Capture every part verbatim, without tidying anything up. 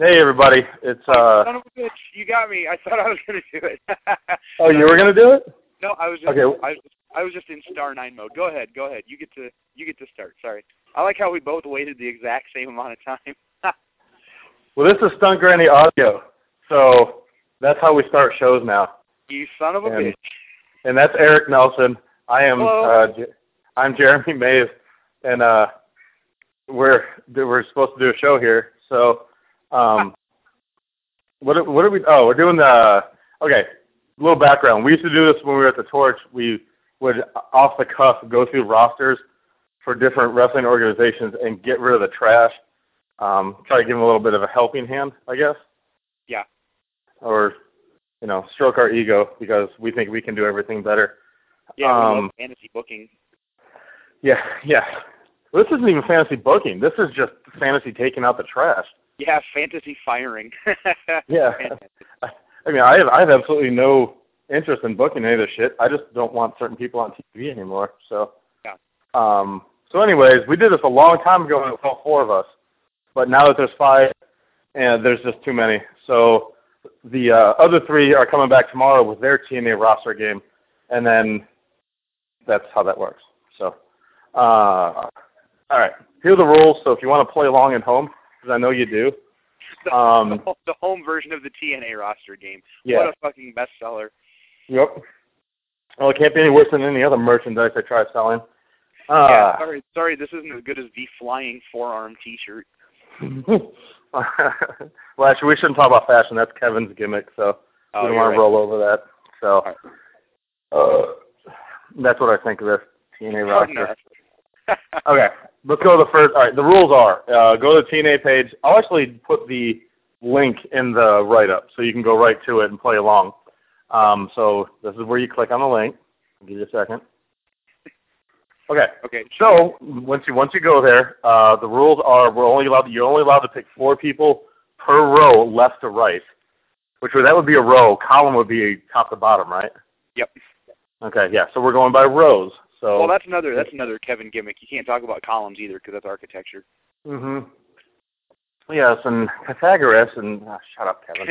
Hey everybody, it's uh. Son of a bitch, you got me. I thought I was gonna do it. Oh, you were gonna do it? No, I was just. Okay. I, I was just in star nine mode. Go ahead, go ahead. You get to you get to start. Sorry. I like how we both waited the exact same amount of time. Well, this is Stunt Granny Audio, so that's how we start shows now. You son of a and, bitch. And that's Eric Nelson. I am. Hello. Uh, I'm Jeremy Mays, and uh, we're we're supposed to do a show here. So, um, what what are we? Oh, we're doing the. Okay, a little background. We used to do this when we were at the Torch. We would off the cuff go through rosters for different wrestling organizations and get rid of the trash. Um, try to give them a little bit of a helping hand, I guess. Yeah. Or, you know, stroke our ego because we think we can do everything better. Yeah, we um, love fantasy booking. Yeah, yeah. Well, this isn't even fantasy booking. This is just fantasy taking out the trash. Yeah, fantasy firing. Yeah. I mean, I have I have absolutely no interest in booking any of this shit. I just don't want certain people on T V anymore. So. Yeah. Um. So, anyways, we did this a long time ago, and it was all four of us. But now that there's five, and there's just too many. So the uh, other three are coming back tomorrow with their T N A roster game, and then that's how that works. So, uh, all right. Here are the rules. So if you want to play along at home, because I know you do. The, um, the home version of the T N A roster game. Yeah. What a fucking bestseller. Yep. Well, it can't be any worse than any other merchandise I try selling. Uh, yeah, sorry, sorry, this isn't as good as the Flying Forearm T-shirt. Well, actually, we shouldn't talk about fashion. That's Kevin's gimmick, so oh, we don't want to right. roll over that. So right. uh, that's what I think of this T N A roster. Oh, no. Okay, let's go to the first. All right, the rules are, uh, go to the T N A page. I'll actually put the link in the write-up, so you can go right to it and play along. Um, so this is where you click on the link. I'll give you a second. Okay. Okay. So once you once you go there, uh, the rules are we're only allowed you're only allowed to pick four people per row, left to right. Which would that would be a row. Column would be top to bottom, right? Yep. Okay. Yeah. So we're going by rows. So. Well, that's another that's another Kevin gimmick. You can't talk about columns either because that's architecture. Mhm. Yes, and Pythagoras and oh, shut up, Kevin.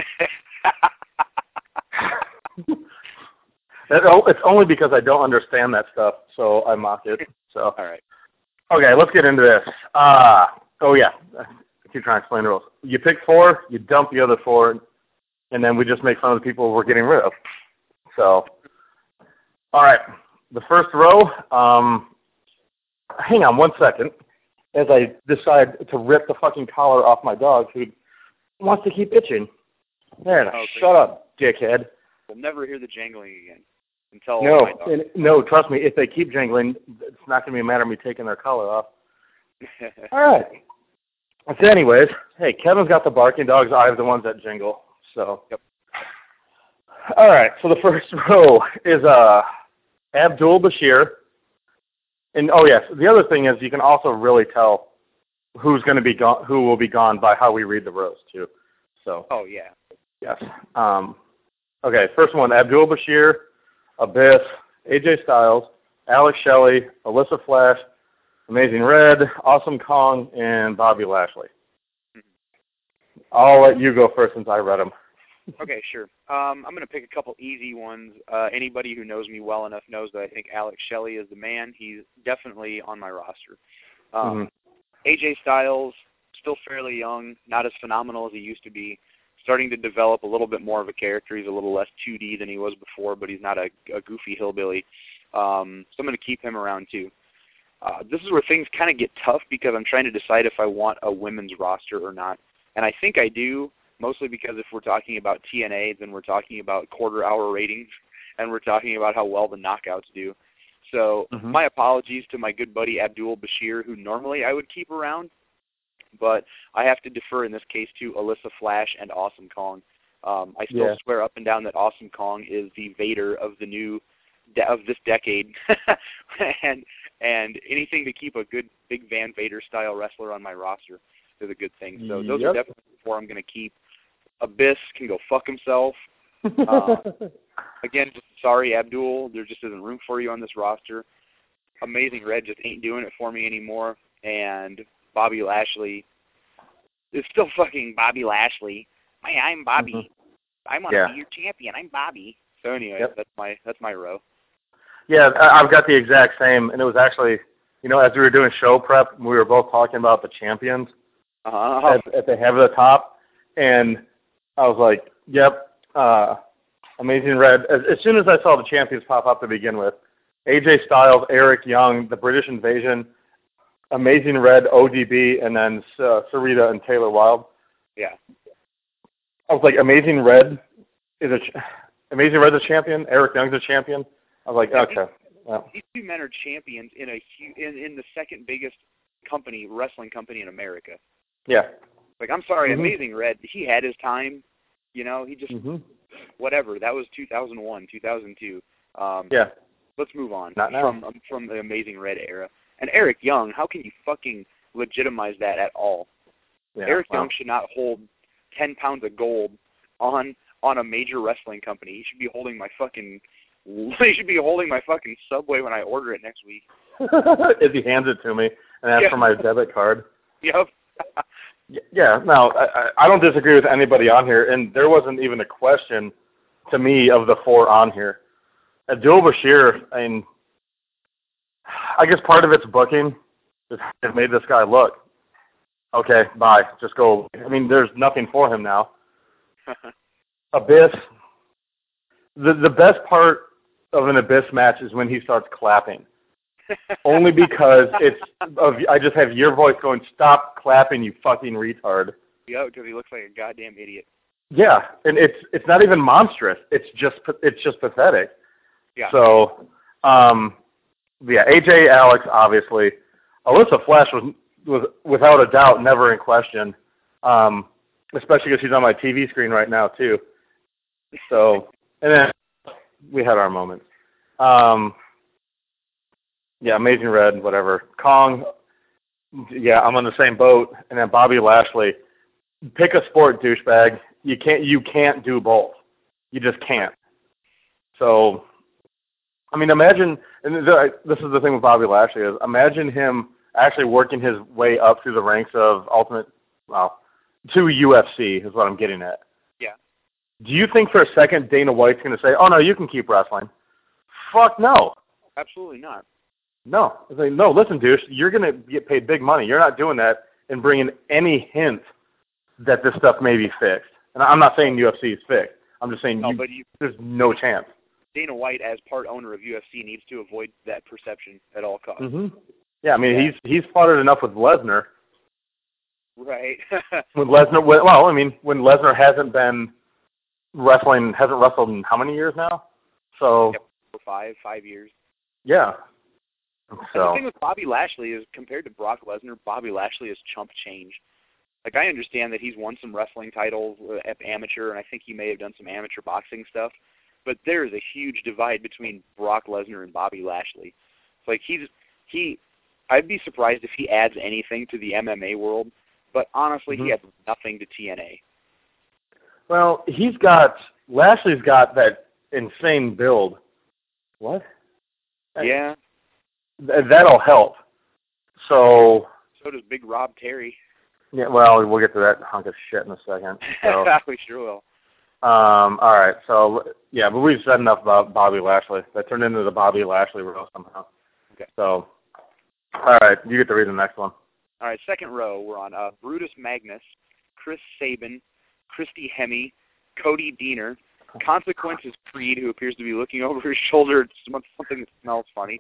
That, it's only because I don't understand that stuff, so I mock it. So. All right. Okay, let's get into this. Uh, oh, yeah. I keep trying to explain the rules. You pick four, you dump the other four, and then we just make fun of the people we're getting rid of. So, all right. The first row, um, hang on one second as I decide to rip the fucking collar off my dog who wants to keep itching. There, oh, shut up, dickhead. We'll never hear the jangling again. Until no, my dog. and, no, trust me, if they keep jangling, it's not going to be a matter of me taking their collar off. All right. So anyways, hey, Kevin's got the barking dogs. I have the ones that jingle. So. Yep. All right. So the first row is uh, Abdul Bashir. And oh yes, the other thing is you can also really tell who's going to be gone, who will be gone by how we read the rows too. So. Oh yeah. Yes. Um, okay. First one, Abdul Bashir, Abyss, A J Styles, Alex Shelley, Alyssa Flash, Amazing Red, Awesome Kong, and Bobby Lashley. Mm-hmm. I'll let you go first since I read them. Okay, sure. Um, I'm going to pick a couple easy ones. Uh, anybody who knows me well enough knows that I think Alex Shelley is the man. He's definitely on my roster. Um, mm-hmm. A J Styles, still fairly young, not as phenomenal as he used to be. Starting to develop a little bit more of a character. He's a little less two D than he was before, but he's not a, a goofy hillbilly. Um, so I'm going to keep him around too. Uh, this is where things kind of get tough because I'm trying to decide if I want a women's roster or not. And I think I do, mostly because if we're talking about T N A, then we're talking about quarter-hour ratings, and we're talking about how well the knockouts do. So mm-hmm. my apologies to my good buddy Abdul Bashir, who normally I would keep around. But I have to defer in this case to Alyssa Flash and Awesome Kong. Um, I still yeah. swear up and down that Awesome Kong is the Vader of the new de- of this decade, and and anything to keep a good big Van Vader style wrestler on my roster is a good thing. So those yep. are definitely the four I'm going to keep. Abyss can go fuck himself. Uh, again, just sorry Abdul, there just isn't room for you on this roster. Amazing Red just ain't doing it for me anymore, and Bobby Lashley, it's still fucking Bobby Lashley. Hey, I'm Bobby. Mm-hmm. I want to yeah. be your champion. I'm Bobby. So anyway, yep. that's my that's my row. Yeah, I've got the exact same, and it was actually, you know, as we were doing show prep, we were both talking about the champions uh-huh. at, at the head of the top, and I was like, yep, uh, Amazing Red. As, as soon as I saw the champions pop up to begin with, A J Styles, Eric Young, the British Invasion, Amazing Red, O D B, and then uh, Sarita and Taylor Wilde. Yeah. I was like, Amazing Red is a ch- Amazing Red's a champion. Eric Young's a champion. I was like, yeah, okay. These, well. these two men are champions in a in in the second biggest company, wrestling company in America. Yeah. Like, I'm sorry, mm-hmm. Amazing Red, he had his time. You know, he just mm-hmm. whatever. That was two thousand one, two thousand two. Um, yeah. Let's move on Not now. from um, from the Amazing Red era. And Eric Young, how can you fucking legitimize that at all? Yeah, Eric well. Young should not hold ten pounds of gold on on a major wrestling company. He should be holding my fucking he should be holding my fucking Subway when I order it next week. If he hands it to me and asks yeah. for my debit card. Yep. yeah, no, I, I don't disagree with anybody on here, and there wasn't even a question to me of the four on here. Abdul Bashir, I mean, I guess part of it's booking. It made this guy look, okay, bye, just go. I mean, there's nothing for him now. Abyss, the the best part of an Abyss match is when he starts clapping. Only because it's of I just have your voice going, stop clapping, you fucking retard. Yeah, because he looks like a goddamn idiot. Yeah, and it's it's not even monstrous. It's just it's just pathetic. Yeah. So, um, yeah, A J, Alex, obviously. Alyssa Flash was was without a doubt never in question, um, especially because she's on my T V screen right now too. So, and then we had our moments. Um, yeah, Amazing Red, whatever. Kong, yeah, I'm on the same boat. And then Bobby Lashley. Pick a sport, douchebag. You can't you can't do both. You just can't. So, I mean, imagine, and this is the thing with Bobby Lashley, is imagine him actually working his way up through the ranks of Ultimate, well, to U F C is what I'm getting at. Yeah. Do you think for a second Dana White's going to say, oh, no, you can keep wrestling? Fuck no. Absolutely not. No. It's like, no, listen, douche, you're going to get paid big money. You're not doing that and bringing any hint that this stuff may be fixed. And I'm not saying U F C is fixed. I'm just saying no, you, but you, there's no chance. Dana White, as part owner of U F C, needs to avoid that perception at all costs. Mm-hmm. Yeah, I mean, yeah. he's he's fought it enough with Lesnar. Right. When Lesnar, well, I mean, when Lesnar hasn't been wrestling, hasn't wrestled in how many years now? So yep, for five, five years. Yeah. So and the thing with Bobby Lashley is, compared to Brock Lesnar, Bobby Lashley is chump change. Like, I understand that he's won some wrestling titles at amateur, and I think he may have done some amateur boxing stuff, but there is a huge divide between Brock Lesnar and Bobby Lashley. It's like he's he. I'd be surprised if he adds anything to the M M A world, but honestly, mm-hmm. he adds nothing to T N A. Well, he's got Lashley's got that insane build. What? Yeah. Th- that'll help. So. So does Big Rob Terry. Yeah. Well, we'll get to that hunk of shit in a second. So. We sure will. Um. All right. So yeah, but we've said enough about Bobby Lashley. That turned into the Bobby Lashley row somehow. Okay. So. All right, you get to read the next one. All right, second row, we're on uh, Brutus Magnus, Chris Sabin, Christy Hemme, Cody Deaner, Consequences Creed, who appears to be looking over his shoulder at something that smells funny,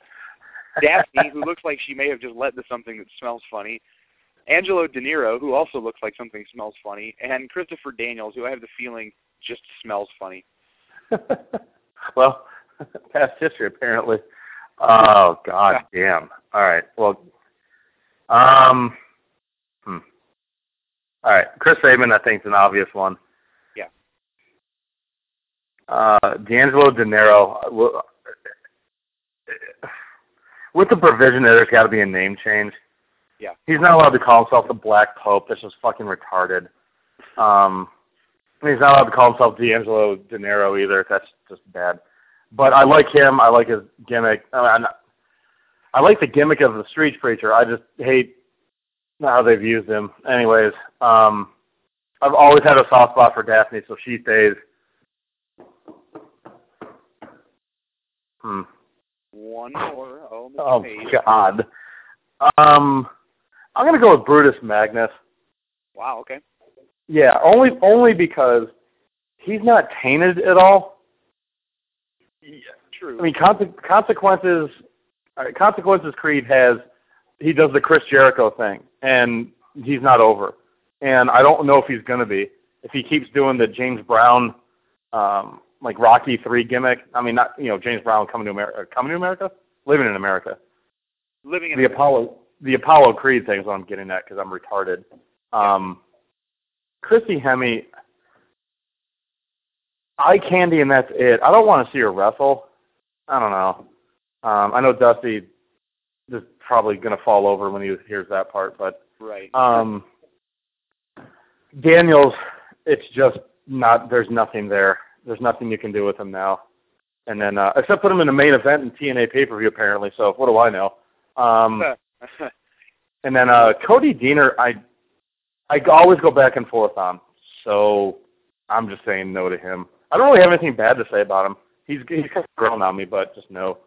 Daphne, who looks like she may have just led to something that smells funny, Angelo De Niro, who also looks like something smells funny, and Christopher Daniels, who I have the feeling just smells funny. Well, past history, apparently. Oh, God damn. All right. Well, um, hmm. All right. Chris Sabin, I think, is an obvious one. Yeah. Uh, D'Angelo De Niro, with the provision that there's got to be a name change. Yeah. He's not allowed to call himself the Black Pope. That's just fucking retarded. Um, he's not allowed to call himself D'Angelo De Niro either. That's just bad. But I like him. I like his gimmick. I, mean, I like the gimmick of the street preacher. I just hate not how they've used him. Anyways, um, I've always had a soft spot for Daphne, so she stays. Hmm. One more. Oh, oh Page. God. Um, I'm gonna go with Brutus Magnus. Wow. Okay. Yeah, only only because he's not tainted at all. Yeah, true. I mean, conse- consequences. Uh, consequences. Creed has. He does the Chris Jericho thing, and he's not over. And I don't know if he's gonna be if he keeps doing the James Brown, um, like Rocky three gimmick. I mean, not you know James Brown coming to America, coming to America, living in America. Living in the America. Apollo, the Apollo Creed thing is what I'm getting at because I'm retarded. Um, Christy Hemme, eye candy, and that's it. I don't want to see her wrestle. I don't know. Um, I know Dusty is probably going to fall over when he hears that part, but right. Um, Daniels, it's just not. There's nothing there. There's nothing you can do with him now. And then, uh, except put him in the main event in T N A pay-per-view, apparently. So what do I know? Um, and then uh, Cody Deaner, I I always go back and forth on. So I'm just saying no to him. I don't really have anything bad to say about him. He's he's kind of grown on me, but just no.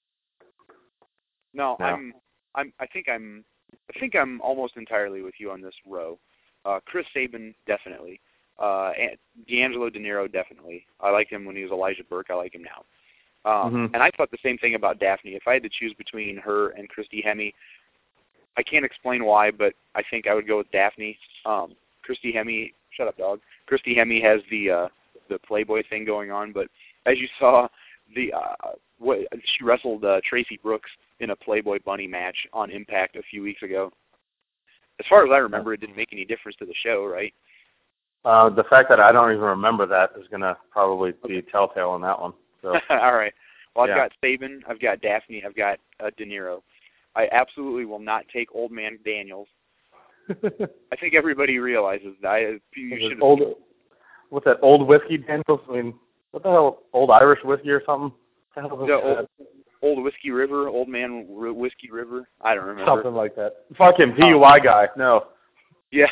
No, no. I'm I'm I think I'm I think I'm almost entirely with you on this row. Uh, Chris Sabin, definitely. Uh, D'Angelo De Niro, definitely. I liked him when he was Elijah Burke. I like him now. Um, mm-hmm. And I thought the same thing about Daphne. If I had to choose between her and Christy Hemme, I can't explain why, but I think I would go with Daphne. Um, Christy Hemme, shut up, dog. Christy Hemme has the uh, the Playboy thing going on, but as you saw, the uh, what she wrestled uh, Tracy Brooks in a Playboy Bunny match on Impact a few weeks ago. As far as I remember, it didn't make any difference to the show, right? Uh, the fact that I don't even remember that is going to probably be okay. Telltale on that one. So. All right. Well, I've yeah. got Sabin, I've got Daphne, I've got uh, De Niro. I absolutely will not take Old Man Daniels. I think everybody realizes that. I, you should have. Old, what's that, old whiskey Daniels? I mean, what the hell, old Irish whiskey or something? The old, old Whiskey River, Old Man R- Whiskey River? I don't remember. Something like that. Fuck him, D U I um, guy. No. Yeah.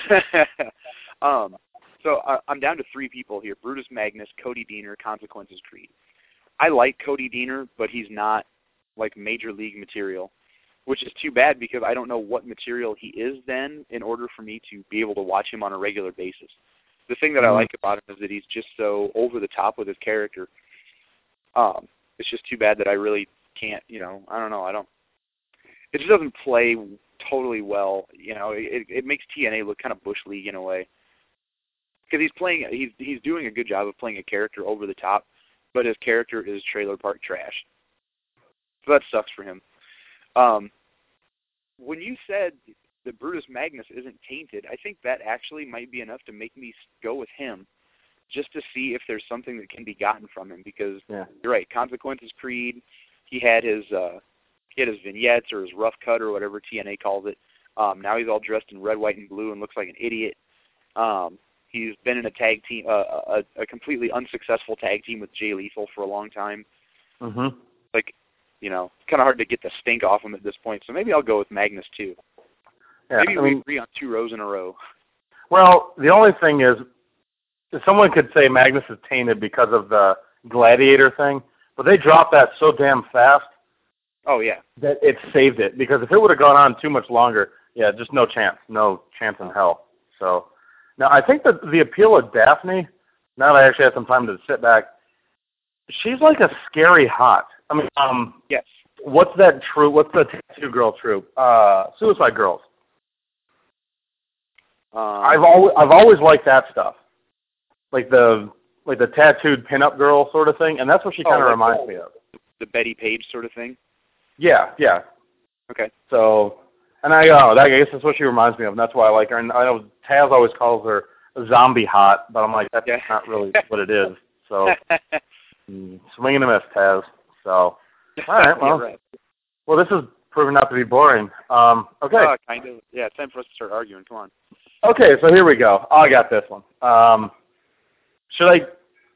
um. So uh, I'm down to three people here: Brutus Magnus, Cody Deaner, Consequences Creed. I like Cody Deaner, but he's not like major league material, which is too bad because I don't know what material he is then in order for me to be able to watch him on a regular basis. The thing that mm-hmm. I like about him is that he's just so over the top with his character. Um, it's just too bad that I really can't, you know, I don't know, I don't, it just doesn't play totally well, you know, it, it makes T N A look kind of Bush League in a way. Because he's playing, he's he's doing a good job of playing a character over the top, but his character is trailer park trash. So that sucks for him. Um, when you said that Brutus Magnus isn't tainted, I think that actually might be enough to make me go with him, just to see if there's something that can be gotten from him. Because yeah. you're right, Consequences Creed, he had his uh, he had his vignettes or his rough cut or whatever T N A calls it. Um, now he's all dressed in red, white, and blue and looks like an idiot. Um, He's been in a tag team, uh, a, a completely unsuccessful tag team with Jay Lethal for a long time. Mm-hmm. Like, you know, it's kind of hard to get the stink off him at this point. So maybe I'll go with Magnus too. Yeah, maybe I we mean, agree on two rows in a row. Well, the only thing is, someone could say Magnus is tainted because of the Gladiator thing, but they dropped that so damn fast. Oh yeah. That it saved it, because if it would have gone on too much longer, yeah, just no chance, no chance in hell. So. Now, I think that the appeal of Daphne, now that I actually had some time to sit back, she's like a scary hot. I mean, um, yes. What's that troop? What's the tattoo girl troop? Uh, Suicide Girls. Um, I've always I've always liked that stuff, like the like the tattooed pinup girl sort of thing, and that's what she kind of oh, like reminds the, me of. The Betty Page sort of thing. Yeah, yeah. Okay. So. And I, uh, I guess that's what she reminds me of, and that's why I like her. And I know Taz always calls her zombie hot, but I'm like, that's yeah. not really what it is. So, mm, swing and a miss, Taz. So, all right, well, right. well, this is proving not to be boring. Um, okay. Uh, kind of. Yeah, it's time for us to start arguing. Come on. Okay, so here we go. Oh, I got this one. Um, should I?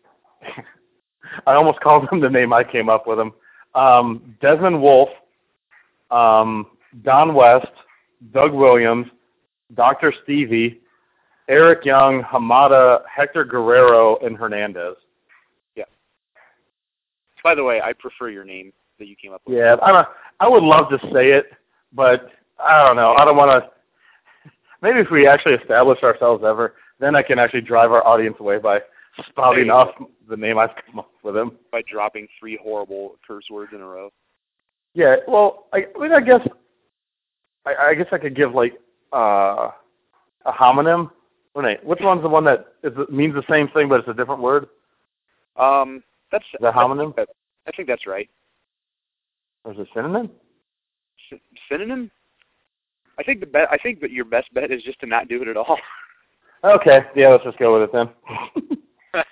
I almost called him the name I came up with him. Um, Desmond Wolfe. Um. Don West, Doug Williams, Doctor Stevie, Eric Young, Hamada, Hector Guerrero, and Hernandez. Yeah. By the way, I prefer your name that you came up with. Yeah, I don't, I would love to say it, but I don't know. I don't want to. Maybe if we actually establish ourselves ever, then I can actually drive our audience away by spouting off the name I've come up with him. By dropping three horrible curse words in a row. Yeah, well, I, I mean, I guess, I, I guess I could give like uh, a homonym. Wait, which one's the one that is, means the same thing but it's a different word? Um, that's the homonym. That, I think that's right. Or is it synonym? S- synonym? I think the be- I think that your best bet is just to not do it at all. Okay, yeah, let's just go with it then.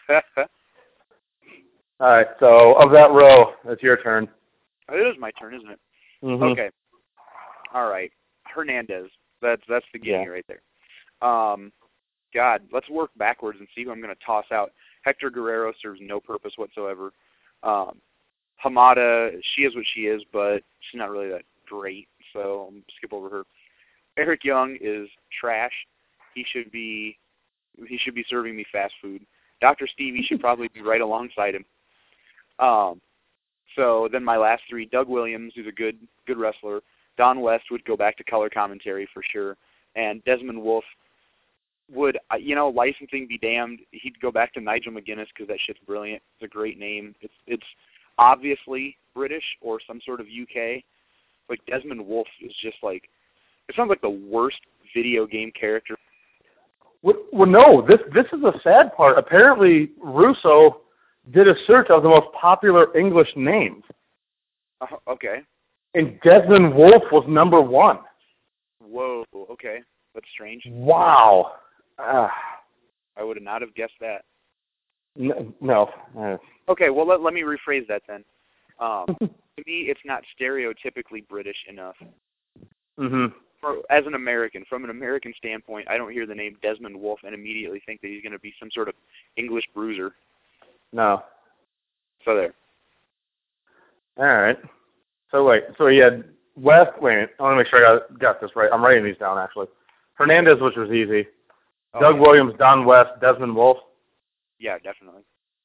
All right, so of that row, it's your turn. Oh, it is my turn, isn't it? Mm-hmm. Okay. All right, Hernandez. That's that's the game yeah. right there. Um, God, let's work backwards and see who I'm going to toss out. Hector Guerrero serves no purpose whatsoever. Um, Hamada, she is what she is, but she's not really that great, so I'll skip over her. Eric Young is trash. He should be he should be serving me fast food. Doctor Stevie should probably be right alongside him. Um, so then my last three, Doug Williams, who's a good good wrestler. Don West would go back to color commentary for sure, and Desmond Wolfe would, you know, licensing be damned, he'd go back to Nigel McGuinness because that shit's brilliant. It's a great name. It's it's obviously British or some sort of U K. Like Desmond Wolfe is just like, it sounds like the worst video game character. Well, well, no, this this is the sad part. Apparently, Russo did a search of the most popular English names. Uh, okay. And Desmond Wolfe was number one. Whoa, okay. That's strange. Wow. Uh, I would not have guessed that. N- no. Uh. Okay, well, let, let me rephrase that then. Um, to me, it's not stereotypically British enough. Mm-hmm. For, as an American, from an American standpoint, I don't hear the name Desmond Wolfe and immediately think that he's going to be some sort of English bruiser. No. So there. All right. So wait, so he had West. Wait, I want to make sure I got, got this right. I'm writing these down actually. Hernandez, which was easy. Oh, Doug yeah. Williams, Don West, Desmond Wolfe. Yeah, definitely.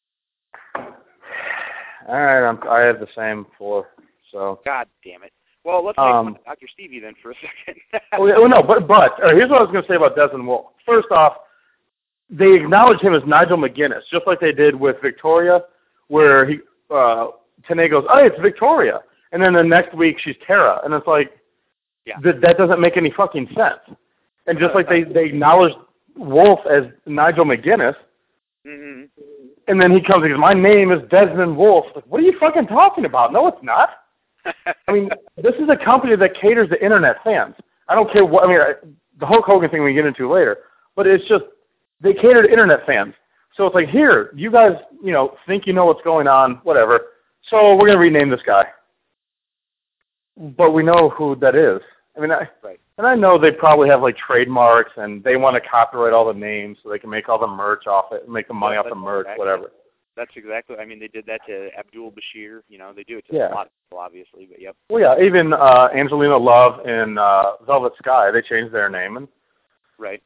All right, I'm, I have the same four. So. God damn it. Well, let's make um, Doctor Stevie then for a second. well, well, no, but but uh, here's what I was going to say about Desmond Wolfe. First off, they acknowledge him as Nigel McGuinness, just like they did with Victoria, where he uh, Tenay goes, "Oh, it's Victoria," and then the next week she's Tara, and it's like, yeah. th- that doesn't make any fucking sense. And just like they they acknowledge Wolfe as Nigel McGuinness, mm-hmm. and then he comes and goes, "My name is Desmond Wolfe." Like, what are you fucking talking about? No, it's not. I mean, this is a company that caters to internet fans. I don't care what, I mean, I, the Hulk Hogan thing we get into later, but it's just, they cater to internet fans. So it's like, here, you guys, you know, think you know what's going on, whatever. So we're going to rename this guy. But we know who that is. I mean, I, right. and I know they probably have, like, trademarks, and they want to copyright all the names so they can make all the merch off it, make the money yeah, off the merch, exactly. whatever. That's exactly, I mean, they did that to Abdul Bashir. You know, they do it to yeah. a lot of people, obviously, but yep. Well, yeah, even uh, Angelina Love in uh, Velvet Sky, they changed their name. And right.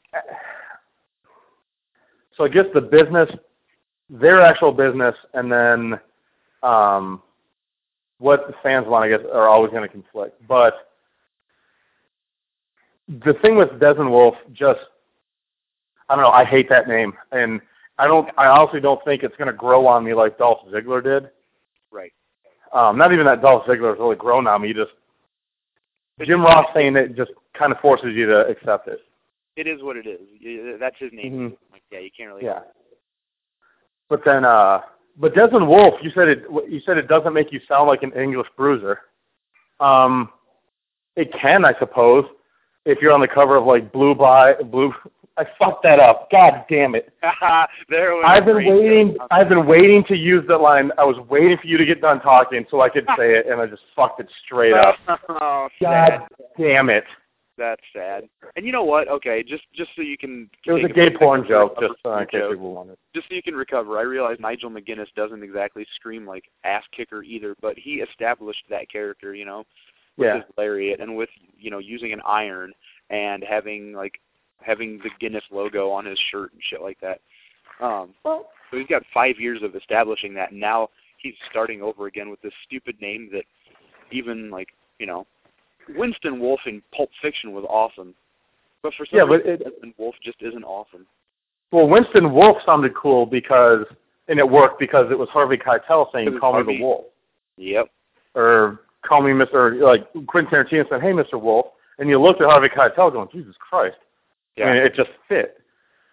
So I guess the business, their actual business, and then um, what the fans want, I guess, are always going to conflict. But the thing with Desmond Wolfe, just, I don't know, I hate that name. And I don't. I honestly don't think it's going to grow on me like Dolph Ziggler did. Right. Um, not even that Dolph Ziggler has really grown on me. You just Jim Ross saying it just kind of forces you to accept it. It is what it is. That's his name. Mm-hmm. Like, yeah, you can't really. Yeah. But then, uh, but Desmond Wolfe, you said it. You said it doesn't make you sound like an English bruiser. Um, it can, I suppose, if you're on the cover of like Blue by Blue. I fucked that up. God damn it. there was I've been waiting. I've been waiting to use that line. I was waiting for you to get done talking so I could say it, and I just fucked it straight up. oh, God sad. damn it. That's sad. And you know what? Okay, just just so you can. It was a gay porn joke, just uh, in case people wanted. Just so you can recover. I realize Nigel McGuinness doesn't exactly scream like ass kicker either, but he established that character, you know, with yeah. his lariat and with, you know, using an iron and having like having the Guinness logo on his shirt and shit like that. Um, Well, so he's got five years of establishing that, and now he's starting over again with this stupid name that even, like, you know, Winston Wolfe in Pulp Fiction was awesome. But for some yeah, reason, but it, Winston Wolfe just isn't awesome. well, Winston Wolfe sounded cool because, and it worked because it was Harvey Keitel saying, "Call Harvey. me the Wolf," Yep. or "Call me Mister" Like Quentin Tarantino said, "Hey, Mister Wolf," and you looked at Harvey Keitel going, "Jesus Christ!" Yeah. I mean, it just fit.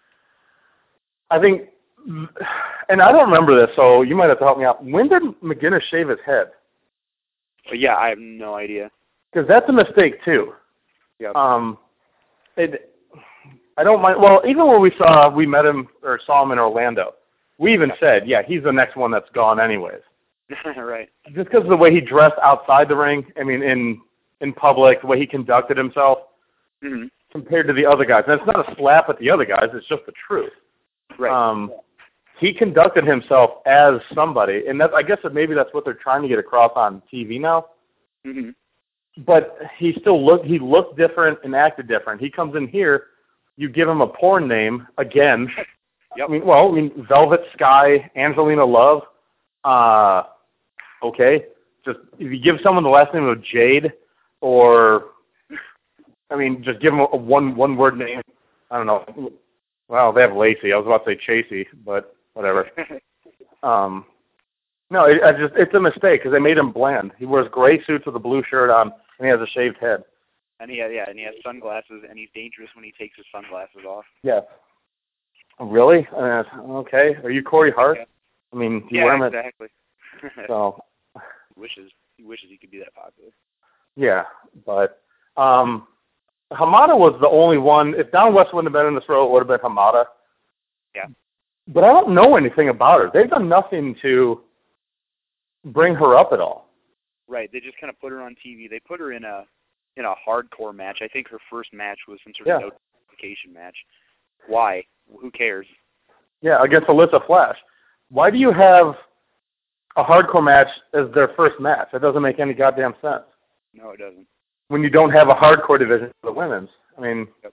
I think, and I don't remember this, so you might have to help me out. When did McGinnis shave his head? But yeah, I have no idea. Because that's a mistake too. Yep. Um, it, I don't mind. Well, even when we saw we met him or saw him in Orlando, we even said, yeah, he's the next one that's gone anyways. Right. Just because of the way he dressed outside the ring. I mean, in in public, the way he conducted himself Mm-hmm. compared to the other guys. And it's not a slap at the other guys. It's just the truth. Right. Um, he conducted himself as somebody, and that, I guess that maybe that's what they're trying to get across on T V now. Mm-hmm. But he still looked, he looked different and acted different. He comes in here, you give him a porn name again. Yep. I mean, well, I mean, Velvet Sky, Angelina Love. Uh, okay, just if you give someone the last name of Jade, or I mean, just give them a, a one one word name. I don't know. Well, they have Lacey. I was about to say Chasey, but whatever. um, no, it, I just it's a mistake because they made him bland. He wears gray suits with a blue shirt on, and he has a shaved head. And he has, yeah, and he has sunglasses, and he's dangerous when he takes his sunglasses off. Yeah. Really? Uh, okay. Are you Corey Hart? Yeah. I mean, do you yeah, wear them exactly. at, so. He wishes he wishes he could be that popular. Yeah, but um, Hamada was the only one. If Don West wouldn't have been in this role, it would have been Hamada. Yeah. But I don't know anything about her. They've done nothing to bring her up at all. Right. They just kind of put her on T V. They put her in a in a hardcore match. I think her first match was some sort Yeah. of notification match. Why? Who cares? Yeah, against Alyssa Flash. Why do you have a hardcore match as their first match? That doesn't make any goddamn sense. No, it doesn't. When you don't have a hardcore division for the women's. I mean, Yep.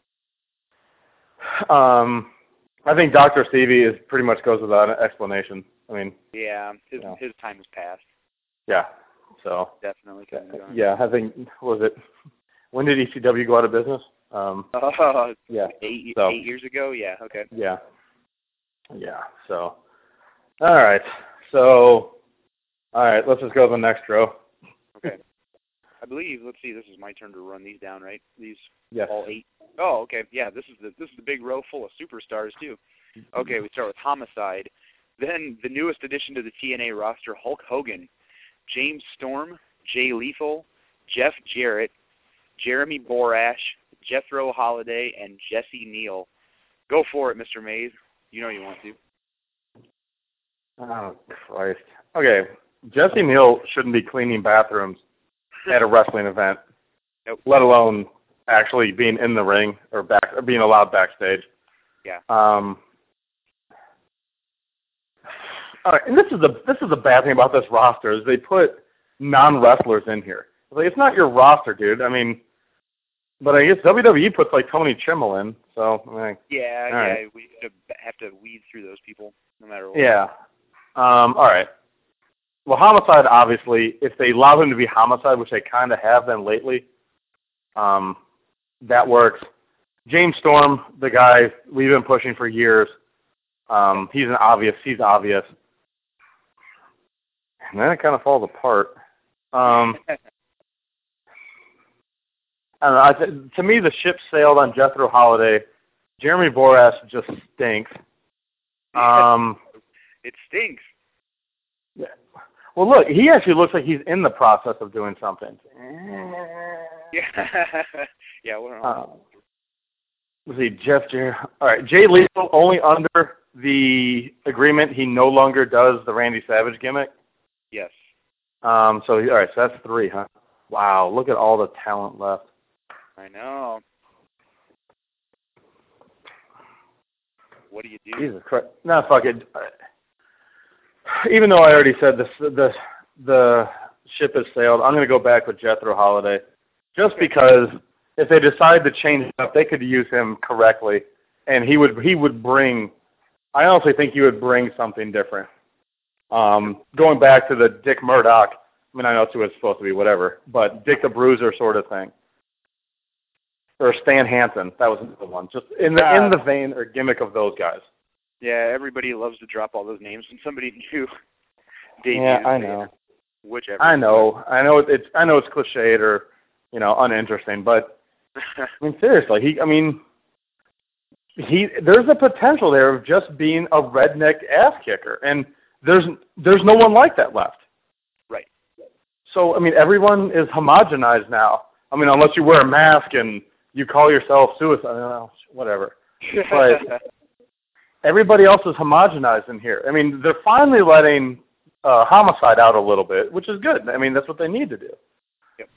um, I think Doctor Stevie is pretty much goes without an explanation. I mean, Yeah, his Yeah. his time has passed. yeah. So, Definitely. Come and gone. yeah, I think, was it, when did E C W go out of business? Um, Uh, yeah. eight So. eight years ago. Yeah. Okay. Yeah. Yeah. So, all right. So, all right, let's just go to the next row. Okay. I believe. Let's see. This is my turn to run these down, right? These Yes. all eight. Oh, okay. Yeah. This is the this is the big row full of superstars too. Okay. We start with Homicide. Then the newest addition to the T N A roster, Hulk Hogan, James Storm, Jay Lethal, Jeff Jarrett, Jeremy Borash, Jethro Holliday, and Jesse Neal. Go for it, Mister Mays. You know you want to. Oh, Christ. Okay. Jesse Neal shouldn't be cleaning bathrooms at a wrestling event, Nope. let alone actually being in the ring or back or being allowed backstage. Yeah. Um, all right, and this is the this is the bad thing about this roster is they put non-wrestlers in here. Like, it's not your roster, dude. I mean, but I guess W W E puts like Tony Chimmel in, so I mean, Yeah, all yeah. right. We have to, have to weed through those people, no matter what. Yeah. Um, all right. Well, Homicide, obviously, if they allow him to be Homicide, which they kind of have been lately, um, that works. James Storm, the guy we've been pushing for years, um, he's an obvious. He's obvious. And then it kind of falls apart. Um, I don't know. I th- to me, the ship sailed on Jethro Holliday. Jeremy Borash just stinks. Um, It stinks. yeah. Well, look, he actually looks like he's in the process of doing something. Yeah. Yeah. We're on. Uh, let's see, Jeff Jarrett. All right, Jay Lethal only under the agreement. He no longer does the Randy Savage gimmick. Yes. Um, so, all right, so that's three, huh? Wow, look at all the talent left. I know. What do you do? Jesus Christ. No, fuck it. Even though I already said this, the the ship has sailed, I'm going to go back with Jethro Holliday, just because if they decide to change it up, they could use him correctly, and he would he would bring. I honestly think he would bring something different. Um, going back to the Dick Murdoch. I mean, I know it's who it's supposed to be, whatever, but Dick the Bruiser sort of thing. Or Stan Hansen, that was the one. Just in the uh, in the vein or gimmick of those guys. Yeah, everybody loves to drop all those names when somebody new debuts. Yeah, I know. Whichever. I know. I know it's I know it's cliched or, you know, uninteresting, but I mean seriously, he I mean he there's a potential there of just being a redneck ass kicker, and there's there's no one like that left. Right. So I mean everyone is homogenized now. I mean unless you wear a mask and you call yourself suicide, know, whatever. But everybody else is homogenized in here. I mean, they're finally letting uh, Homicide out a little bit, which is good. I mean, that's what they need to do. Yep.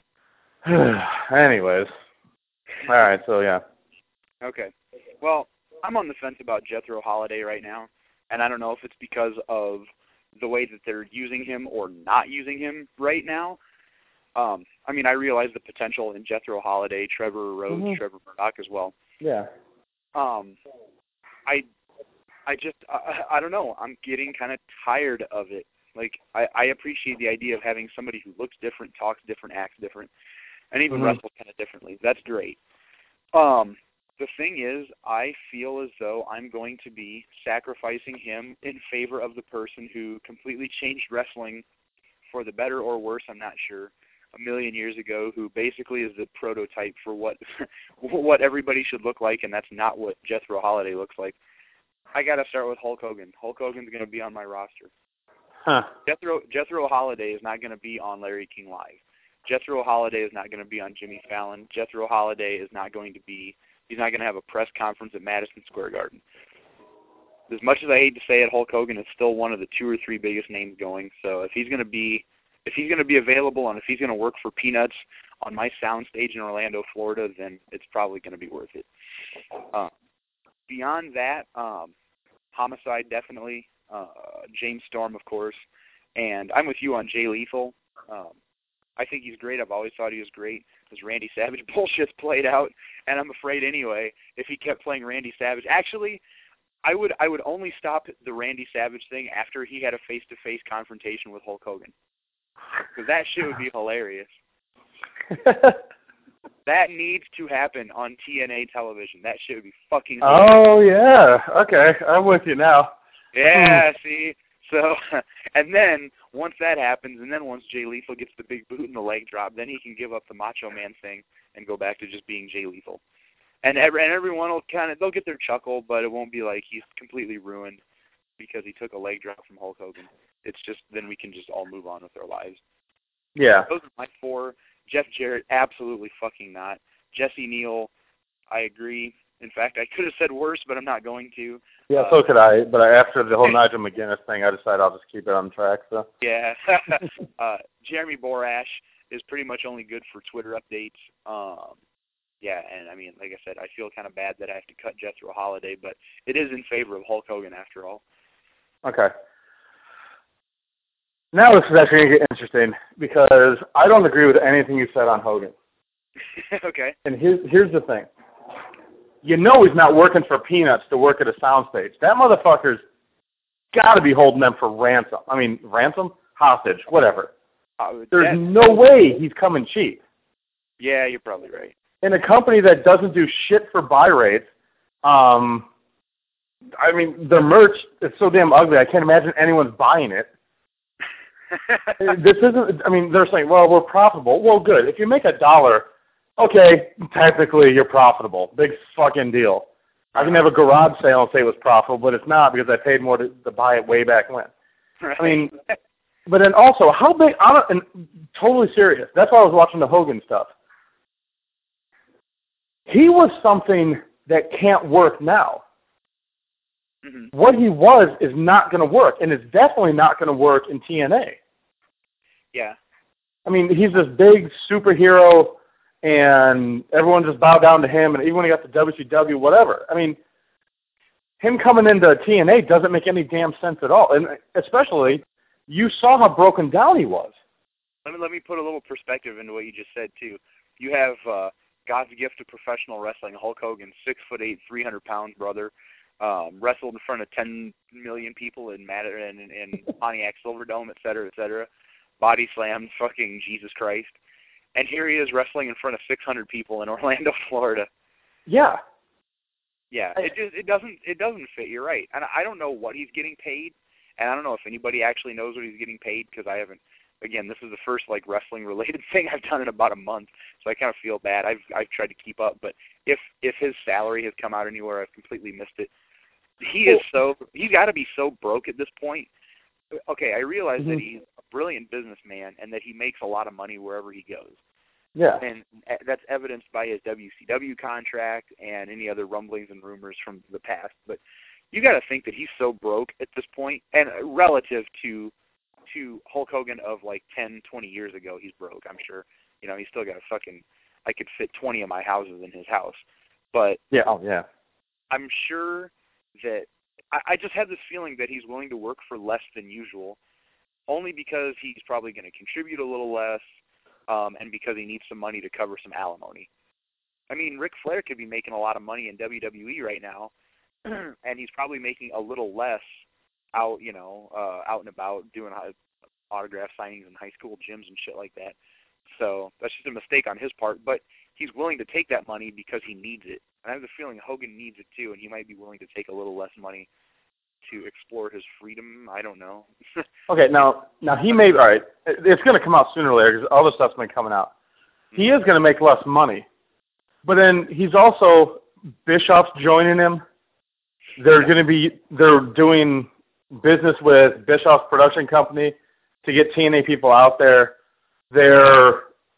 Anyways. All right, so yeah. Okay. Well, I'm on the fence about Jethro Holiday right now, and I don't know if it's because of the way that they're using him or not using him right now. Um, I mean, I realize the potential in Jethro Holiday, Trevor Rhodes, mm-hmm. Trevor Murdoch as well. Yeah. Um, I, I just, I, I don't know. I'm getting kind of tired of it. Like, I, I appreciate the idea of having somebody who looks different, talks different, acts different, and even mm-hmm. wrestles kind of differently. That's great. Um, the thing is, I feel as though I'm going to be sacrificing him in favor of the person who completely changed wrestling for the better or worse, I'm not sure, a million years ago, who basically is the prototype for what what everybody should look like, and that's not what Jethro Holiday looks like. I got to start with Hulk Hogan. Hulk Hogan's going to be on my roster. Huh. Jethro Jethro Holiday is not going to be on Larry King Live. Jethro Holiday is not going to be on Jimmy Fallon. Jethro Holiday is not going to be, he's not going to have a press conference at Madison Square Garden. As much as I hate to say it, Hulk Hogan is still one of the two or three biggest names going. So if he's going to be If he's going to be available and if he's going to work for peanuts on my soundstage in Orlando, Florida, then it's probably going to be worth it. Uh, beyond that, um, Homicide definitely, uh, James Storm, of course, and I'm with you on Jay Lethal. Um, I think he's great. I've always thought he was great. This Randy Savage bullshit's played out, and I'm afraid anyway, if he kept playing Randy Savage. Actually, I would I would only stop the Randy Savage thing after he had a face-to-face confrontation with Hulk Hogan. Because that shit would be hilarious. That needs to happen on T N A television. That shit would be fucking hilarious. Oh, yeah. Okay, I'm with you now. Yeah, see? So, and then, once that happens, and then once Jay Lethal gets the big boot and the leg drop, then he can give up the Macho Man thing and go back to just being Jay Lethal. And, every, and everyone will kind of, they'll get their chuckle, but it won't be like he's completely ruined because he took a leg drop from Hulk Hogan. It's just, then we can just all move on with our lives. Yeah. Those are my four. Jeff Jarrett, absolutely fucking not. Jesse Neal, I agree. In fact, I could have said worse, but I'm not going to. Yeah, uh, so could I. But after the whole Nigel McGuinness thing, I decided I'll just keep it on track. So. Yeah. uh, Jeremy Borash is pretty much only good for Twitter updates. Um, yeah, and I mean, like I said, I feel kind of bad that I have to cut Jethro Holiday, but it is in favor of Hulk Hogan after all. Okay. Now this is actually going to get interesting because I don't agree with anything you said on Hogan. Okay. And here's, here's the thing. You know he's not working for peanuts to work at a soundstage. That motherfucker's got to be holding them for ransom. I mean, ransom? Hostage, whatever. Uh, There's that, no way he's coming cheap. Yeah, you're probably right. In a company that doesn't do shit for buy rates, um, I mean, their merch is so damn ugly, I can't imagine anyone's buying it. This isn't, I mean, they're saying, well, we're profitable. Well, good. If you make a dollar, okay, technically you're profitable. Big fucking deal. I can have a garage sale and say it was profitable, but it's not because I paid more to, to buy it way back when. Right. I mean, but then also, how big, I'm and totally serious. That's why I was watching the Hogan stuff. He was something that can't work now. Mm-hmm. What he was is not going to work, and it's definitely not going to work in T N A. Yeah. I mean, he's this big superhero, and everyone just bowed down to him, and even when he got to W C W, whatever. I mean, him coming into T N A doesn't make any damn sense at all, and especially, you saw how broken down he was. Let me, let me put a little perspective into what you just said, too. You have uh, God's gift to professional wrestling, Hulk Hogan, six foot eight, three hundred pound brother, um, wrestled in front of ten million people in Mad- in, in Pontiac Silverdome, et cetera, et cetera. Body slammed fucking Jesus Christ. And here he is wrestling in front of six hundred people in Orlando, Florida. Yeah. Yeah, it just it doesn't it doesn't fit. You're right, and I don't know what he's getting paid, and I don't know if anybody actually knows what he's getting paid because I haven't. Again, this is the first like wrestling related thing I've done in about a month, so I kind of feel bad. I've I've tried to keep up, but if if his salary has come out anywhere, I've completely missed it. He is so he's got to be so broke at this point. Okay, I realize mm-hmm. that he's a brilliant businessman and that he makes a lot of money wherever he goes. Yeah. And that's evidenced by his W C W contract and any other rumblings and rumors from the past. But you got to think that he's so broke at this point, and relative to to Hulk Hogan of like ten, twenty years ago, he's broke, I'm sure. You know, he's still got a fucking, I could fit twenty of my houses in his house. But yeah, oh, yeah. I'm sure that, I, I just have this feeling that he's willing to work for less than usual, only because he's probably going to contribute a little less, Um, and because he needs some money to cover some alimony. I mean, Ric Flair could be making a lot of money in W W E right now, and he's probably making a little less out, you know, uh, out and about doing autograph signings in high school gyms and shit like that. So that's just a mistake on his part, but he's willing to take that money because he needs it. And I have the feeling Hogan needs it too, and he might be willing to take a little less money to explore his freedom. I don't know. Okay, now now he may, all right, it's going to come out sooner or later because all this stuff's been coming out. He is going to make less money, but then he's also, Bischoff's joining him. They're going to be, they're doing business with Bischoff's production company to get T N A people out there. They're,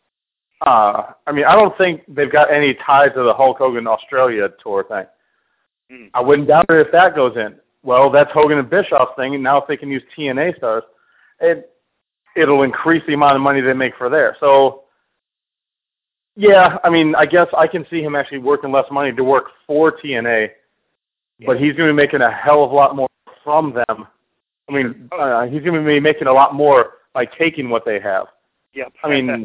uh, I mean, I don't think they've got any ties to the Hulk Hogan Australia tour thing. Mm. I wouldn't doubt it if that goes in. Well, that's Hogan and Bischoff's thing, and now if they can use T N A stars, it, it'll increase the amount of money they make for there. So, yeah, I mean, I guess I can see him actually working less money to work for T N A, yeah. But he's going to be making a hell of a lot more from them. I mean, uh, he's going to be making a lot more by taking what they have. Yep. I mean,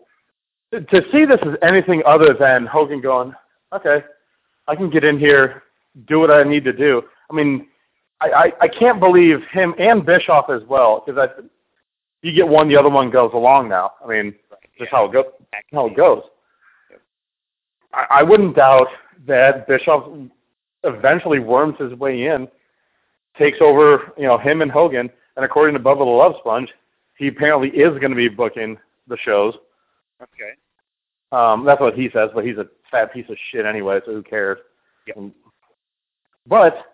to see this as anything other than Hogan going, okay, I can get in here, do what I need to do. I mean, I, I, I can't believe him and Bischoff as well, because I, you get one, the other one goes along now. I mean, just how it, go, how it goes. I, I wouldn't doubt that Bischoff eventually worms his way in, takes over, you know, him and Hogan, and according to Bubba the Love Sponge, he apparently is going to be booking the shows. Okay. Um, that's what he says, but he's a fat piece of shit anyway, so who cares? Yep. And, but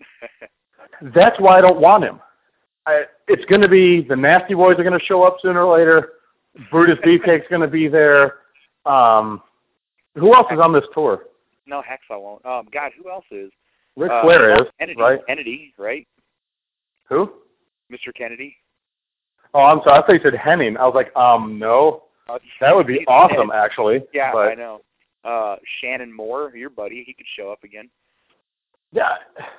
that's why I don't want him. I, it's going to be the Nasty Boys are going to show up sooner or later. Brutus Beefcake's going to be there. Um, who else is on this tour? No, Hacksaw won't. Um, God, who else is? Ric Flair uh, is, Kennedy, right? Kennedy, right? Who? Mister Kennedy. Oh, I'm sorry. I thought you said Henning. I was like, um, no. Uh, that would be awesome, dead. actually. Yeah, but, I know. Uh, Shannon Moore, your buddy, he could show up again. Yeah.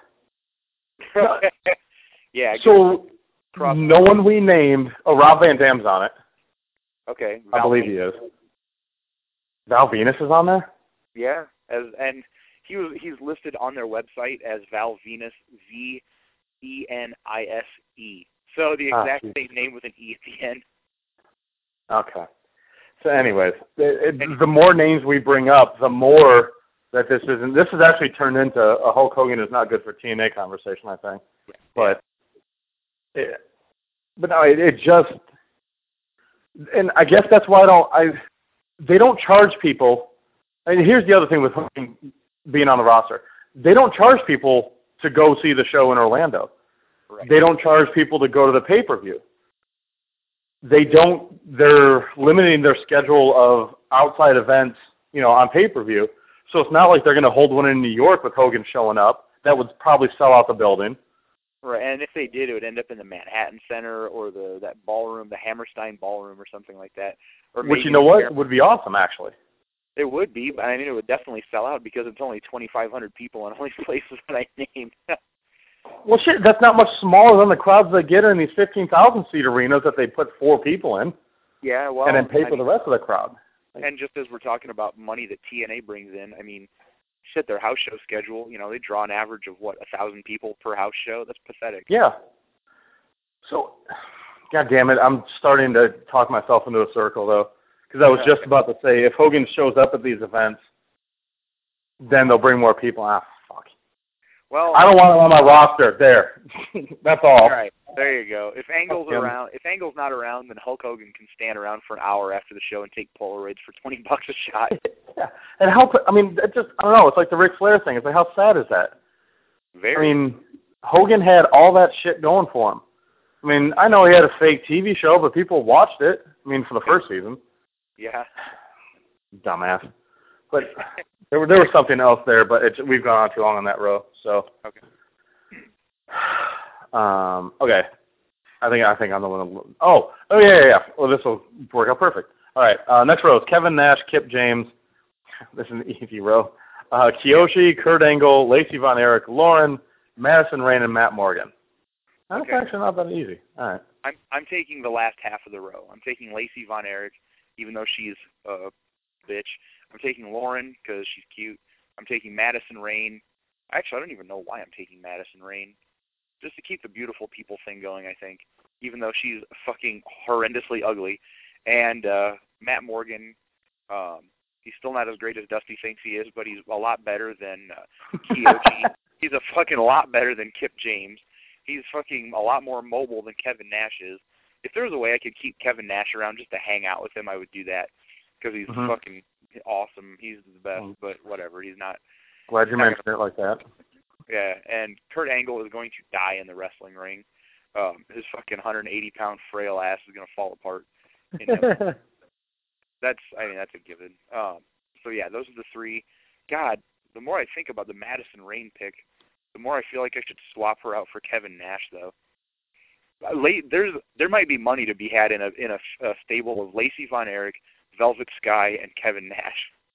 yeah. So, no one we named. Oh, Rob Van Dam's on it. Okay. Val I believe Venus. he is. Val Venus is on there? Yeah. As and he was he's listed on their website as Val Venus, V E N I S E. So the exact ah, same name with an E at the end. Okay. So anyways, it, it, the more names we bring up, the more that this isn't. This has actually turned into a Hulk Hogan is not good for T N A conversation, I think. Yeah. But, it, but no, it, it just, and I guess that's why I don't. I they don't charge people. And here's the other thing with Hogan being on the roster: they don't charge people to go see the show in Orlando. Right. They don't charge people to go to the pay-per-view. They don't, they're limiting their schedule of outside events, you know, on pay-per-view. So it's not like they're going to hold one in New York with Hogan showing up. That would probably sell out the building. Right, and if they did, it would end up in the Manhattan Center or the that ballroom, the Hammerstein Ballroom or something like that. Or Which, you know what, Air- would be awesome, actually. It would be, but I mean, it would definitely sell out because it's only twenty-five hundred people in all these places that I named. Well, shit, that's not much smaller than the crowds they get in these fifteen thousand seat arenas that they put four people in. Yeah, well, and then pay I for mean, the rest of the crowd. and just as we're talking about money that T N A brings in, I mean, shit, their house show schedule, you know, they draw an average of, what, a thousand people per house show? That's pathetic. Yeah. So, God damn it, I'm starting to talk myself into a circle, though, because I was just about to say, if Hogan shows up at these events, then they'll bring more people. Ah, fuck. Well, I don't want him on my roster. There. That's all. All right. There you go. If Angle's around, if Angle's not around, then Hulk Hogan can stand around for an hour after the show and take Polaroids for twenty bucks a shot. Yeah. And how, I mean, it just, I don't know, it's like the Ric Flair thing. It's like, how sad is that? Very. I mean, Hogan had all that shit going for him. I mean, I know he had a fake T V show, but people watched it. I mean, for the first season. Yeah. Dumbass. But there, there was something else there, but it's, we've gone on too long on that row. So. Okay. Um. Okay. I think I think I'm the one. Oh. Oh yeah, yeah, yeah. Well, this will work out perfect. All right. Uh, next row is Kevin Nash, Kip James. This is an easy row. Uh, Kiyoshi, Kurt Angle, Lacey Von Erich, Lauren, Madison Rayne, and Matt Morgan. That's okay. actually not that easy. All right. I'm I'm taking the last half of the row. I'm taking Lacey Von Erich, even though she's a bitch. I'm taking Lauren because she's cute. I'm taking Madison Rayne. Actually, I don't even know why I'm taking Madison Rayne. Just to keep the beautiful people thing going, I think, even though she's fucking horrendously ugly. And uh, Matt Morgan, um, he's still not as great as Dusty thinks he is, but he's a lot better than uh, Kiyoshi. He's a fucking lot better than Kip James. He's fucking a lot more mobile than Kevin Nash is. If there was a way I could keep Kevin Nash around just to hang out with him, I would do that because he's mm-hmm. fucking awesome. He's the best, mm-hmm. but whatever. He's not. Glad you mentioned gonna, it like that. Yeah, and Kurt Angle is going to die in the wrestling ring. Um, his fucking one hundred eighty pound frail ass is going to fall apart. You know? That's, I mean, that's a given. Um, so yeah, those are the three. God, the more I think about the Madison Rayne pick, the more I feel like I should swap her out for Kevin Nash, though. Late, there's there might be money to be had in a in a, a stable of Lacey Von Erich, Velvet Sky, and Kevin Nash.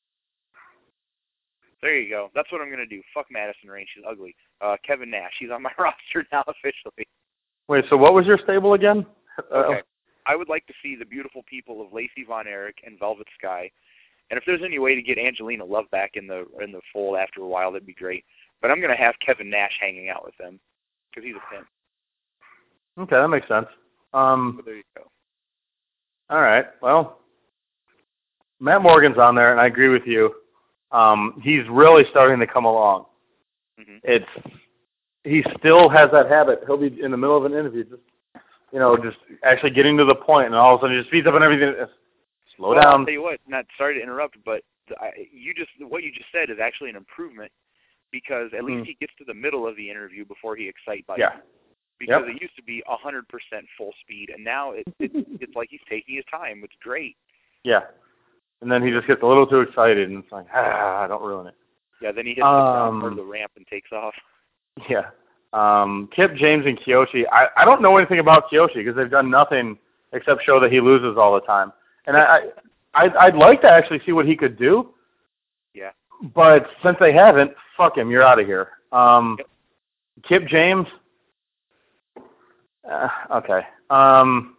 There you go. That's what I'm going to do. Fuck Madison Rayne. She's ugly. Uh, Kevin Nash. He's on my roster now officially. Wait, so what was your stable again? Okay. I would like to see the beautiful people of Lacey Von Erich and Velvet Sky. And if there's any way to get Angelina Love back in the in the fold after a while, that'd be great. But I'm going to have Kevin Nash hanging out with them because he's a pimp. Okay, that makes sense. Um, but there you go. All right. Well, Matt Morgan's on there, and I agree with you. Um, he's really starting to come along. Mm-hmm. It's he still has that habit. He'll be in the middle of an interview, just you know, just actually getting to the point, and all of a sudden he just speeds up and everything. Slow well, down. I'll tell you what. Not sorry to interrupt, but I, you just what you just said is actually an improvement because at mm-hmm. least he gets to the middle of the interview before he excites by yeah. you. Because yep. it used to be one hundred percent full speed, and now it, it, it's like he's taking his time. It's great. Yeah. And then he just gets a little too excited, and it's like, ah, don't ruin it. Yeah, then he hits um, the front part of the ramp and takes off. Yeah. Um, Kip, James, and Kiyoshi. I, I don't know anything about Kiyoshi because they've done nothing except show that he loses all the time. And I, I, I'd, I'd like to actually see what he could do. Yeah. But since they haven't, fuck him. You're out of here. Um, yep. Kip James. Uh, okay. Um,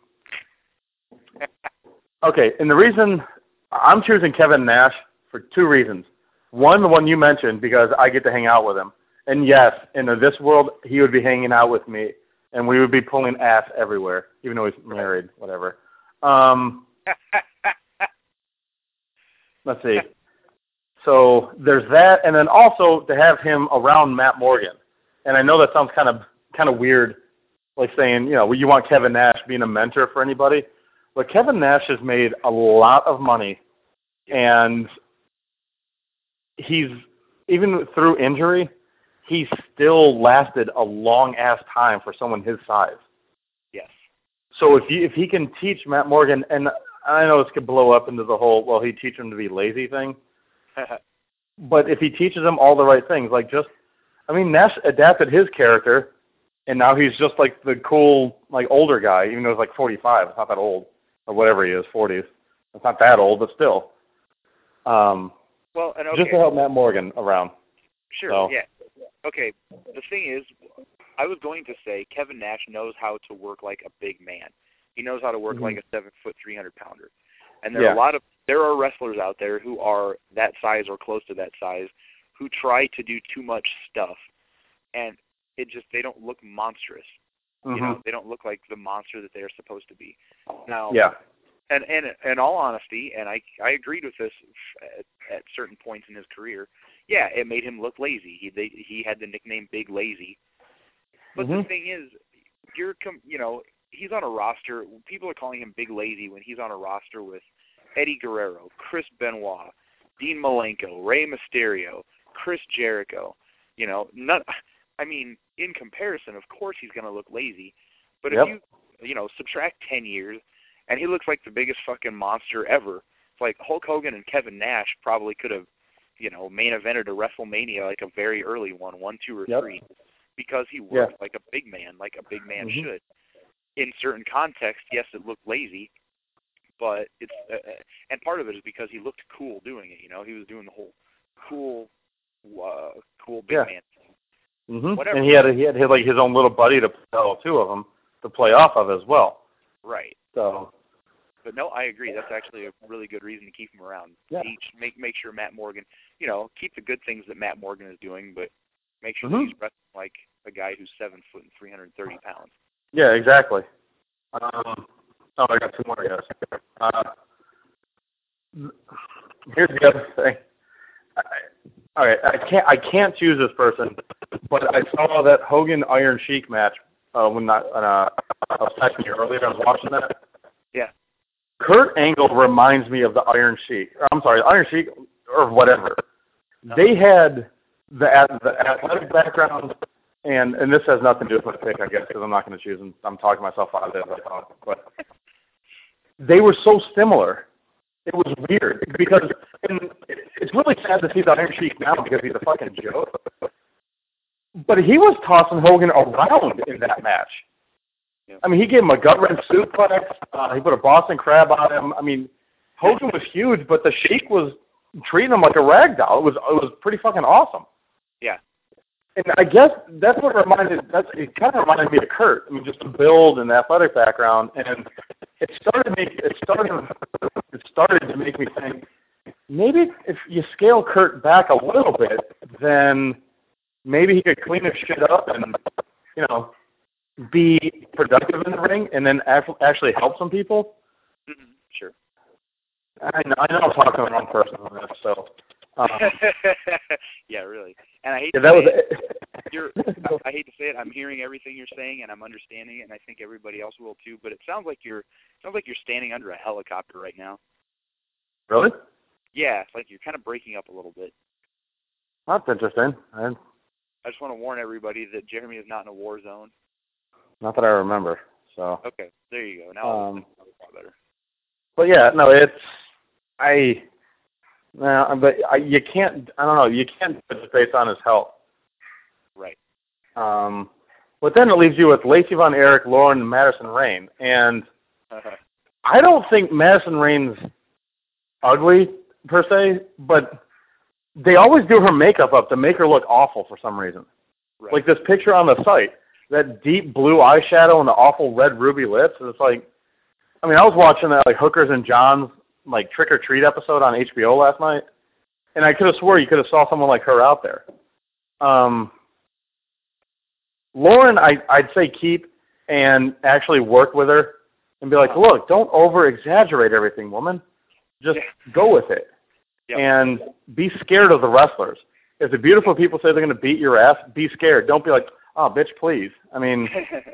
okay, and the reason I'm choosing Kevin Nash for two reasons. One, the one you mentioned, because I get to hang out with him. And yes, in this world, he would be hanging out with me, and we would be pulling ass everywhere, even though he's married, whatever. Um, let's see. So there's that, and then also to have him around Matt Morgan. And I know that sounds kind of kind of weird, like saying, you know, you want Kevin Nash being a mentor for anybody. But Kevin Nash has made a lot of money, and he's, even through injury, he's still lasted a long-ass time for someone his size. Yes. So if you, if he can teach Matt Morgan, and I know this could blow up into the whole, well, he teach him to be lazy thing, but if he teaches him all the right things, like just, I mean, Nash adapted his character, and now he's just like the cool, like older guy, even though he's like forty-five. It's not that old, or whatever he is, forties. It's not that old, but still. Um, well, and okay. Just to help Matt Morgan around. Sure, so. yeah. Okay, the thing is, I was going to say Kevin Nash knows how to work like a big man. He knows how to work mm-hmm. like a seven foot, three hundred pounder. And there yeah. are a lot of there are wrestlers out there who are that size or close to that size who try to do too much stuff, and it just they don't look monstrous. Mm-hmm. You know, they don't look like the monster that they are supposed to be. Now, yeah. And, and in all honesty, and I I agreed with this at, at certain points in his career, yeah, it made him look lazy. He they, he had the nickname Big Lazy. But mm-hmm. the thing is, you're com- you know he's on a roster. People are calling him Big Lazy when he's on a roster with Eddie Guerrero, Chris Benoit, Dean Malenko, Rey Mysterio, Chris Jericho. You know, none. I mean, in comparison, of course he's going to look lazy. But yep. if you you know subtract ten years. And he looks like the biggest fucking monster ever. It's like Hulk Hogan and Kevin Nash probably could have, you know, main evented a WrestleMania like a very early one, one, two, or yep. three, because he worked yeah. like a big man, like a big man mm-hmm. should. In certain contexts, yes, it looked lazy, but it's uh, and part of it is because he looked cool doing it. You know, he was doing the whole cool, uh, cool big yeah. man thing. Mm-hmm. Whatever. And he had a, he had like his own little buddy to tell two of them to play off of as well. Right. So, but no, I agree. That's actually a really good reason to keep him around. Yeah. Each make make sure Matt Morgan, you know, keep the good things that Matt Morgan is doing, but make sure mm-hmm. that he's wrestling like a guy who's seven foot and three hundred thirty pounds. Yeah, exactly. Um, oh, I got two more guys. Uh, here's the other thing. I, all right, I can't I can't choose this person, but I saw that Hogan Iron Sheik match uh, when not, uh, I was texting you earlier. I was watching that. Yeah. Kurt Angle reminds me of the Iron Sheik. I'm sorry, Iron Sheik or whatever. No. They had the the athletic background, and and this has nothing to do with my pick, I guess, because I'm not going to choose. And I'm talking myself out of it. But they were so similar. It was weird because and it's really sad to see the Iron Sheik now because he's a fucking joke. But he was tossing Hogan around in that match. Yeah. I mean, he gave him a gut-wrench suplex. Uh, he put a Boston Crab on him. I mean, Hogan was huge, but the Sheik was treating him like a rag doll. It was it was pretty fucking awesome. Yeah. And I guess that's what reminded. That's it. Kind of reminded me of Kurt. I mean, just the build and the athletic background, and it started make it started it started to make me think maybe if you scale Kurt back a little bit, then maybe he could clean his shit up and you know. Be productive in the ring and then actually help some people. Mm-hmm. Sure. I know, I know I'm talking to the wrong person on this, so. Um, yeah, really. And I hate yeah, to that say was it. You're, I, I hate to say it. I'm hearing everything you're saying, and I'm understanding it, and I think everybody else will too. But it sounds like you're sounds like you're standing under a helicopter right now. Really? Yeah, it's like you're kind of breaking up a little bit. That's interesting. I, I just want to warn everybody that Jeremy is not in a war zone. Not that I remember. So. Okay, there you go. Now um, it's a lot better. But yeah, no, it's I. Uh, but I, you can't. I don't know. You can't put it based on his health. Right. Um, but then it leaves you with Lacey Von Erich, Lauren, and Madison Rayne, and uh-huh. I don't think Madison Rayne's ugly per se, but they always do her makeup up to make her look awful for some reason. Right. Like this picture on the site. That deep blue eyeshadow and the awful red ruby lips. And it's like, I mean, I was watching that like Hookers and John's like Trick or Treat episode on H B O last night, and I could have swore you could have saw someone like her out there. Um, Lauren, I, I'd say keep and actually work with her and be like, look, don't over exaggerate everything, woman. Just yeah. go with it yep. and be scared of the wrestlers. If the beautiful people say they're going to beat your ass, be scared. Don't be like, oh, bitch, please. I mean,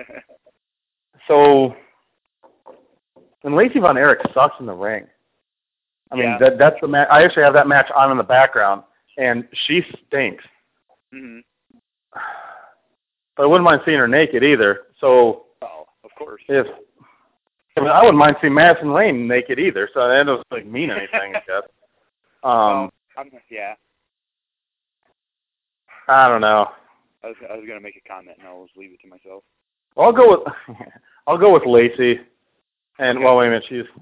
so, and Lacey Von Erich sucks in the ring. I mean, yeah. that that's the match. I actually have that match on in the background, and she stinks. Mm-hmm. But I wouldn't mind seeing her naked either. So, oh, of course. If I mean, I wouldn't mind seeing Madison Rayne naked either. So that doesn't like mean anything, I guess. Um, well, I'm, yeah. I don't know. I was I was gonna make a comment, and I'll just leave it to myself. Well, I'll go with I'll go with Lacey, and okay. well, wait a minute, she's.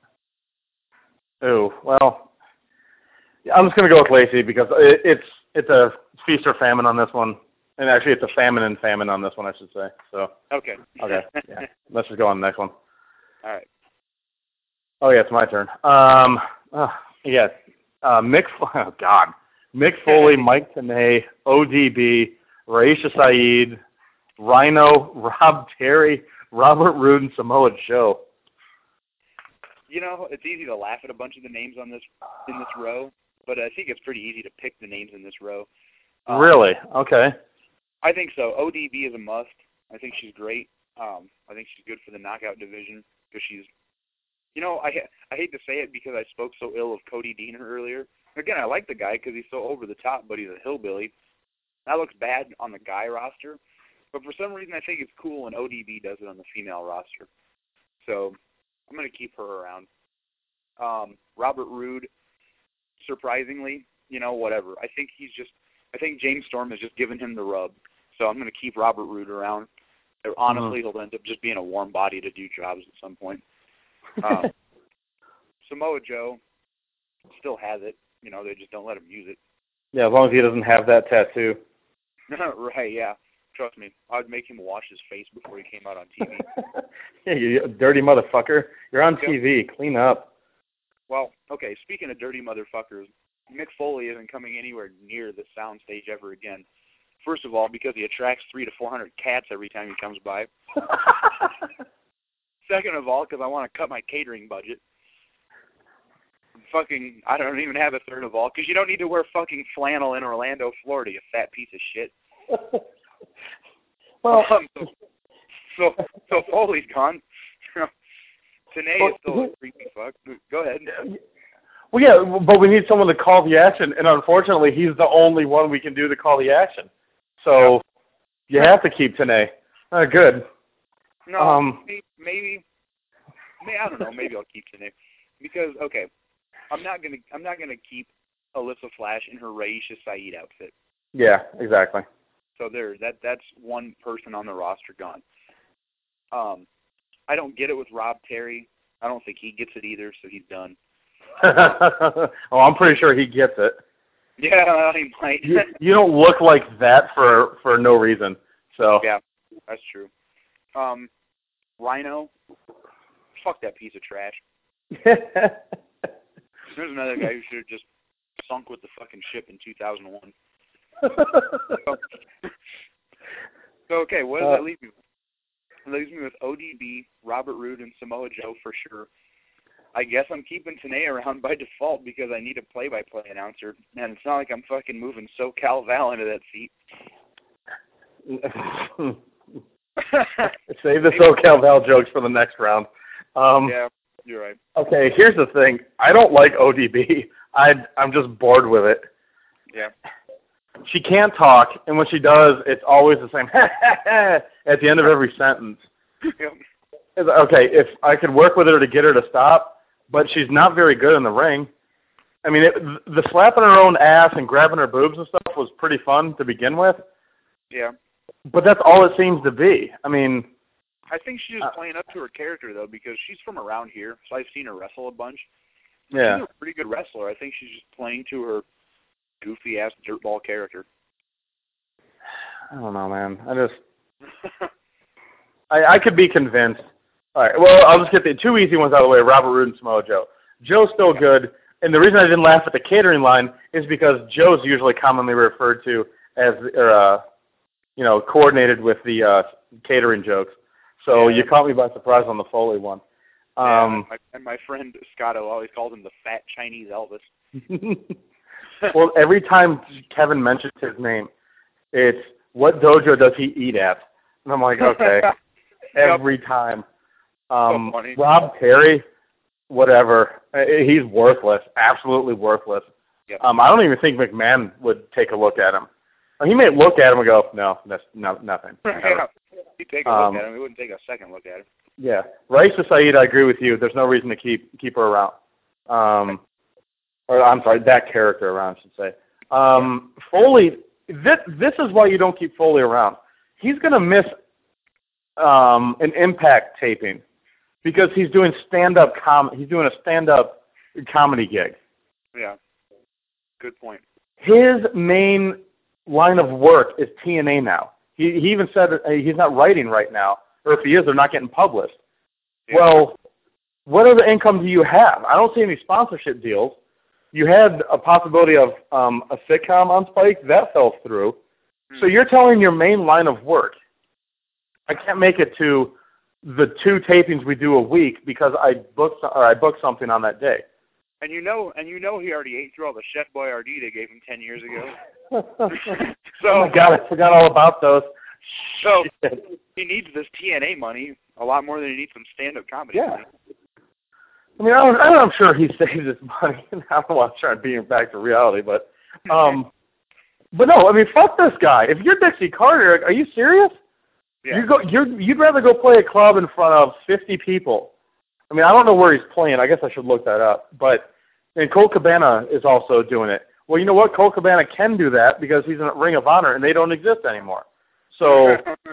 Oh well, I'm just gonna go with Lacey because it, it's it's a feast or famine on this one, and actually it's a famine and famine on this one, I should say. So. Okay. Okay. Yeah. Let's just go on the next one. All right. Oh yeah, it's my turn. Um. Uh, yeah. Uh, Mick, oh God. Mick Foley, Mike Tenay, O D B, Raisha Saeed, Rhino, Rob Terry, Robert Roode, and Samoa Joe. You know, it's easy to laugh at a bunch of the names on this in this row, but I think it's pretty easy to pick the names in this row. Um, really? Okay. I think so. O D B is a must. I think she's great. Um, I think she's good for the knockout division because she's, you know, I I hate to say it because I spoke so ill of Cody Deaner earlier. Again, I like the guy because he's so over the top, but he's a hillbilly. That looks bad on the guy roster, but for some reason I think it's cool when O D B does it on the female roster. So I'm going to keep her around. Um, Robert Roode, surprisingly, you know, whatever. I think he's just, I think James Storm has just given him the rub. So I'm going to keep Robert Roode around. Honestly, mm-hmm. he'll end up just being a warm body to do jobs at some point. Um, Samoa Joe still has it. You know, they just don't let him use it. Yeah, as long as he doesn't have that tattoo. Right, yeah. Trust me, I'd make him wash his face before he came out on T V. Yeah, you dirty motherfucker. You're on T V. Yep. Clean up. Well, okay, speaking of dirty motherfuckers, Mick Foley isn't coming anywhere near the soundstage ever again. First of all, because he attracts three to four hundred cats every time he comes by. Second of all, because I want to cut my catering budget. Fucking, I don't even have a third of all, because you don't need to wear fucking flannel in Orlando, Florida, you fat piece of shit. Well, um, so, so so Foley's gone. Tenay is still a creepy fuck. Go ahead. Well, yeah, but we need someone to call the action, and unfortunately, he's the only one we can do to call the action. So you have to keep Tenay. Uh, good. No, um, maybe, maybe, maybe, I don't know. Maybe I'll keep Tenay because okay, I'm not gonna I'm not gonna keep Alyssa Flash in her Raisha Saeed outfit. Yeah, exactly. So there, that that's one person on the roster gone. Um, I don't get it with Rob Terry. I don't think he gets it either, so he's done. Oh, I'm pretty sure he gets it. Yeah, he might. you, you don't look like that for for no reason. So yeah, that's true. Um, Rhino, fuck that piece of trash. There's another guy who should have just sunk with the fucking ship in two thousand one. so, so, okay, what does uh, that leave me with? It leaves me with O D B, Robert Roode, and Samoa Joe for sure. I guess I'm keeping Tenay around by default because I need a play-by-play announcer, and it's not like I'm fucking moving SoCal Val into that seat. Save the SoCal Val jokes for the next round. Um, yeah, you're right. Okay, here's the thing. I don't like O D B. I, I'm just bored with it. Yeah. She can't talk, and when she does, it's always the same at the end of every sentence. Yep. Okay, if I could work with her to get her to stop, but she's not very good in the ring. I mean, it, the slapping her own ass and grabbing her boobs and stuff was pretty fun to begin with. Yeah. But that's all it seems to be. I mean... I think she's just playing up to her character, though, because she's from around here, so I've seen her wrestle a bunch. Yeah. She's a pretty good wrestler. I think she's just playing to her goofy-ass dirtball character. I don't know, man. I just... I, I could be convinced. All right, well, I'll just get the two easy ones out of the way, Robert Roode and Samoa Joe. Joe's still yeah. good, and the reason I didn't laugh at the catering line is because Joe's usually commonly referred to as, or, uh, you know, coordinated with the uh, catering jokes. So yeah. You caught me by surprise on the Foley one. Um, yeah, and my, and my friend Scotto always calls him the fat Chinese Elvis. Well, every time Kevin mentions his name, it's, what dojo does he eat at? And I'm like, okay. Every yep. time. Um, so funny. Rob Terry, whatever. He's worthless. Absolutely worthless. Yep. Um, I don't even think McMahon would take a look at him. He may look at him and go, no, that's no, nothing. Yeah. He'd take a um, look at him. He wouldn't take a second look at him. Yeah. Raisha Saeed, I agree with you. There's no reason to keep keep her around. Um, or I'm sorry, that character around, I should say. Um, yeah. Foley, this, this is why you don't keep Foley around. He's going to miss um, an Impact taping because he's doing stand-up com. He's doing a stand-up comedy gig. Yeah. Good point. His main line of work is T N A now. He he even said he's not writing right now, or if he is, they're not getting published. Yeah. Well, what other income do you have? I don't see any sponsorship deals. You had a possibility of um, a sitcom on Spike. That fell through. Hmm. So you're telling your main line of work, I can't make it to the two tapings we do a week because I booked or I booked something on that day. And you know, and you know, he already ate through all the Chef Boyardee they gave him ten years ago. So, oh my God, I forgot all about those. So Shit. He needs this T N A money a lot more than he needs some stand-up comedy yeah. money. I mean, I don't, I'm sure he saved his money. I don't want to try to bring him back to reality, but, um, but no, I mean, fuck this guy. If you're Dixie Carter, are you serious? Yeah. You go, you're, you'd rather go play a club in front of fifty people. I mean, I don't know where he's playing. I guess I should look that up. But and Colt Cabana is also doing it. Well, you know what? Colt Cabana can do that because he's in Ring of Honor, and they don't exist anymore. So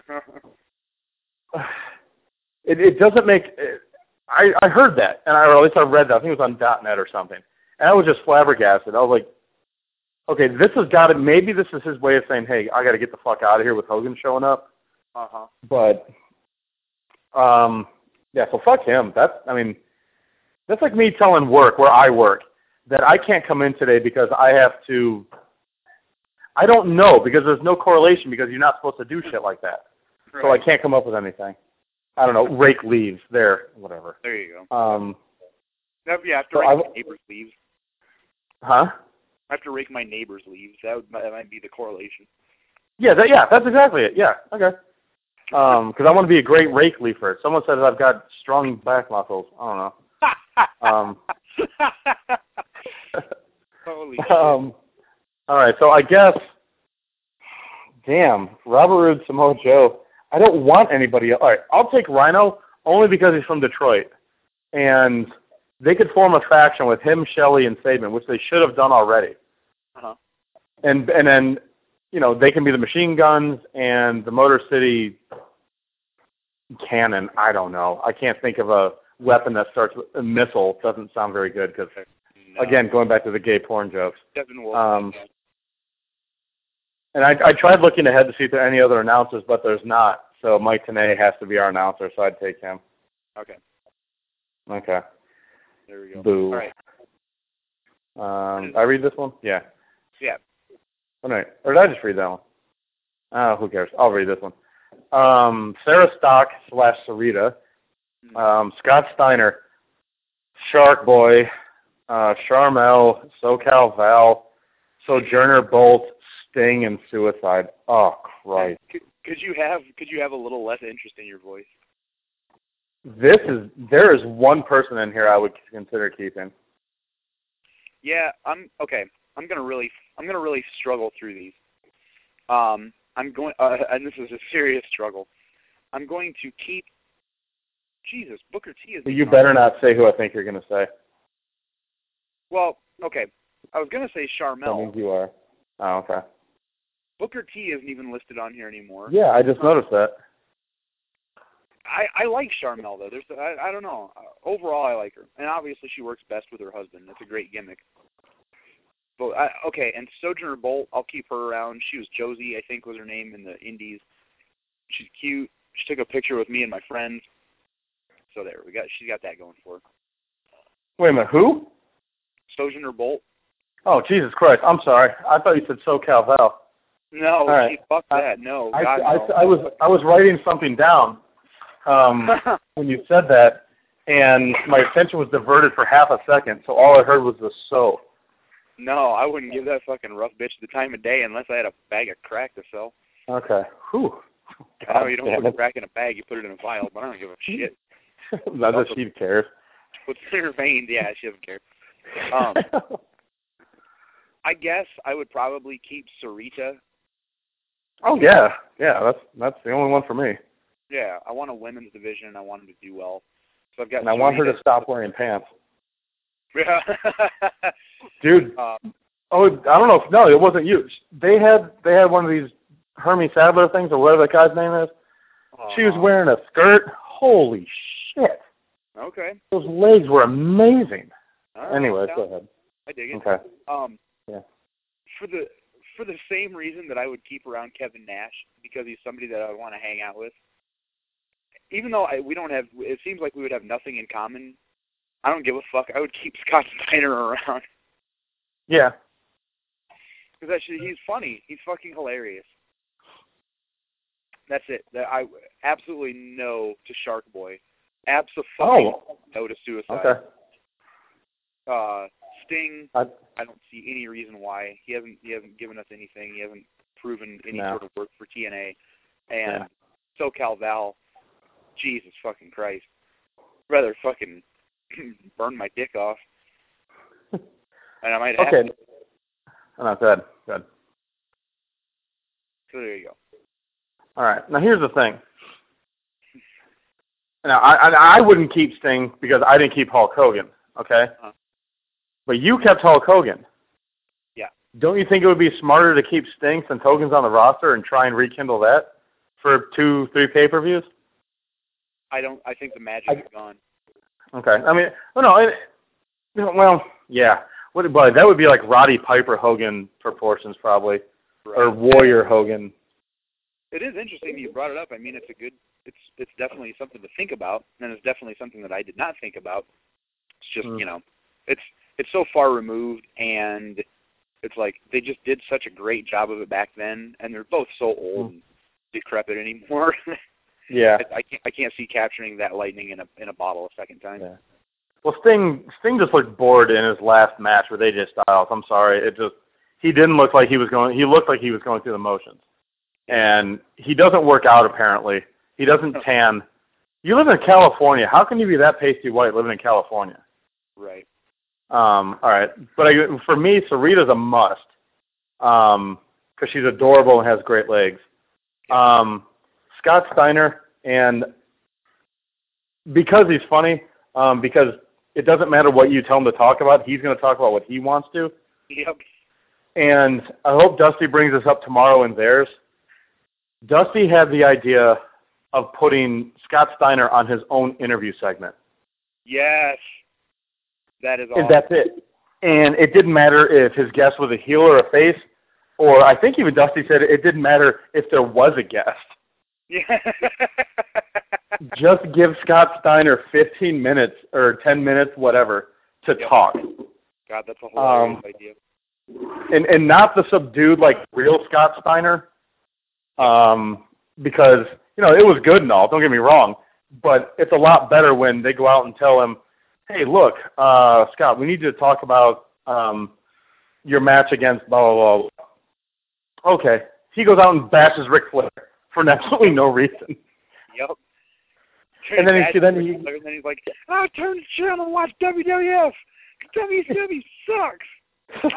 it, it doesn't make it, I, I heard that, and I, or at least I read that. I think it was on dot net or something. And I was just flabbergasted. I was like, okay, this has got to, maybe this is his way of saying, hey, I got to get the fuck out of here with Hogan showing up. Uh-huh. But, um, yeah, so fuck him. That's, I mean, that's like me telling work, where I work, that I can't come in today because I have to, I don't know, because there's no correlation, because you're not supposed to do shit like that. Right. So I can't come up with anything. I don't know, rake leaves, there, whatever. There you go. Um, no, yeah, I have to so rake I, my neighbor's leaves. Huh? I have to rake my neighbor's leaves. That, would, that might be the correlation. Yeah, that, yeah, that's exactly it. Yeah, okay. Um, because I want to be a great rake leafer. Someone said that I've got strong back muscles. I don't know. um, Holy um, all right, so I guess, damn, Robert Roode, Samoa Joe. I don't want anybody else. All right, I'll take Rhino only because he's from Detroit. And they could form a faction with him, Shelley, and Saban, which they should have done already. Uh-huh. And and then, you know, they can be the Machine Guns and the Motor City Cannon. I don't know. I can't think of a weapon that starts with a missile. Doesn't sound very good because, no. Again, going back to the gay porn jokes. Um, and I, I tried looking ahead to see if there are any other announcers, but there's not. So Mike Tenay has to be our announcer, so I'd take him. Okay. Okay. There we go. Boo. All right. Um, I read this one? Yeah. Yeah. All right. Or did I just read that one? Oh, who cares? I'll read this one. Um, Sarah Stock slash Sarita, um, Scott Steiner, Shark Boy, uh, Charmel, SoCal Val, Sojourner Bolt, Sting, and Suicide. Oh, Christ. Could, could you have could you have a little less interest in your voice? This is there is one person in here I would consider keeping. Yeah, I'm okay. I'm gonna really I'm gonna really struggle through these. Um, I'm going, uh, and this is a serious struggle. I'm going to keep. Jesus, Booker T is. You better not say who I think you're gonna say. Well, okay. I was gonna say Charmel. I think you are. Oh, okay. Booker T isn't even listed on here anymore. Yeah, I just noticed that. I, I like Charmel though. There's I, I don't know. Uh, overall, I like her, and obviously she works best with her husband. That's a great gimmick. But I, okay, and Sojourner Bolt, I'll keep her around. She was Josie, I think was her name in the Indies. She's cute. She took a picture with me and my friends. So there, we got she's got that going for her. Wait a minute, who? Sojourner Bolt. Oh, Jesus Christ! I'm sorry. I thought you said SoCal Val. No, right. fuck that. No, I, God, I, no. I, I was I was writing something down um, when you said that, and my attention was diverted for half a second, so all I heard was the so. No, I wouldn't give that fucking rough bitch the time of day unless I had a bag of crack to sell. Okay. Whew. I know you don't put crack in a bag, you put it in a vial, but I don't give a shit. Not that she cares. What's in her veins? Yeah, she doesn't care. Um, I guess I would probably keep Sarita. Oh yeah, yeah. That's that's the only one for me. Yeah, I want a women's division, and I want them to do well. So I've got. And I Sarita. want her to stop wearing pants. Yeah. Dude. Um, oh, I don't know. If, no, it wasn't you. They had they had one of these Hermie Sadler things or whatever that guy's name is. Uh, she was wearing a skirt. Holy shit. Okay. Those legs were amazing. Right, anyway, yeah. go ahead. I dig it. Okay. Um, yeah. For the for the same reason that I would keep around Kevin Nash, because he's somebody that I would want to hang out with. Even though I, we don't have, it seems like we would have nothing in common I don't give a fuck. I would keep Scott Steiner around. Yeah. Because actually, he's funny. He's fucking hilarious. That's it. That I absolutely no to Shark Boy. Absolutely oh. no to Suicide. Okay. Uh, Sting. I, I don't see any reason why he hasn't. He hasn't given us anything. He hasn't proven any no. sort of work for T N A. And yeah. SoCal Val. Jesus fucking Christ. I'd rather fucking burn my dick off. And I might have okay. to. Oh, no, good. Good. So there you go. All right. Now here's the thing. Now I I, I wouldn't keep Sting because I didn't keep Hulk Hogan. Okay. Uh-huh. But you kept Hulk Hogan. Yeah. Don't you think it would be smarter to keep Sting since Hogan's on the roster and try and rekindle that for two, three pay-per-views? I don't. I think the magic I, is gone. Okay. I mean, well, no. It, well, yeah. What? But that would be like Roddy Piper Hogan proportions, probably, Right. or Warrior Hogan. It is interesting that you brought it up. I mean, it's a good. It's it's definitely something to think about, and it's definitely something that I did not think about. It's just Mm. you know, it's it's so far removed, and it's like they just did such a great job of it back then, and they're both so old Mm. and decrepit anymore. Yeah. I, I can't I can't see capturing that lightning in a in a bottle a second time. Yeah. Well, Sting Sting just looked bored in his last match with A J Styles. I'm sorry, it just he didn't look like he was going. He looked like he was going through the motions, and he doesn't work out apparently. He doesn't tan. You live in California. How can you be that pasty white living in California? Right. Um. All right, but I, for me, Sarita's a must. Um, because she's adorable and has great legs. Um, Scott Steiner, and because he's funny, um, because it doesn't matter what you tell him to talk about, he's going to talk about what he wants to. Yep. And I hope Dusty brings this up tomorrow in theirs. Dusty had the idea of putting Scott Steiner on his own interview segment. Yes. That is awesome. And that's it. And it didn't matter if his guest was a heel or a face, or I think even Dusty said it didn't matter if there was a guest. Yeah. Just give Scott Steiner fifteen minutes or ten minutes, whatever, to yep. talk. God, that's a hilarious um, idea. And and not the subdued, like, real Scott Steiner, um, because, you know, it was good and all, don't get me wrong, but it's a lot better when they go out and tell him, hey, look, uh, Scott, we need you to talk about um, your match against blah, blah, blah. Okay. He goes out and bashes Ric Flair for absolutely no reason. Yep. And then he, then he, and then he's like, "I turn the channel and watch W W F. W C W sucks."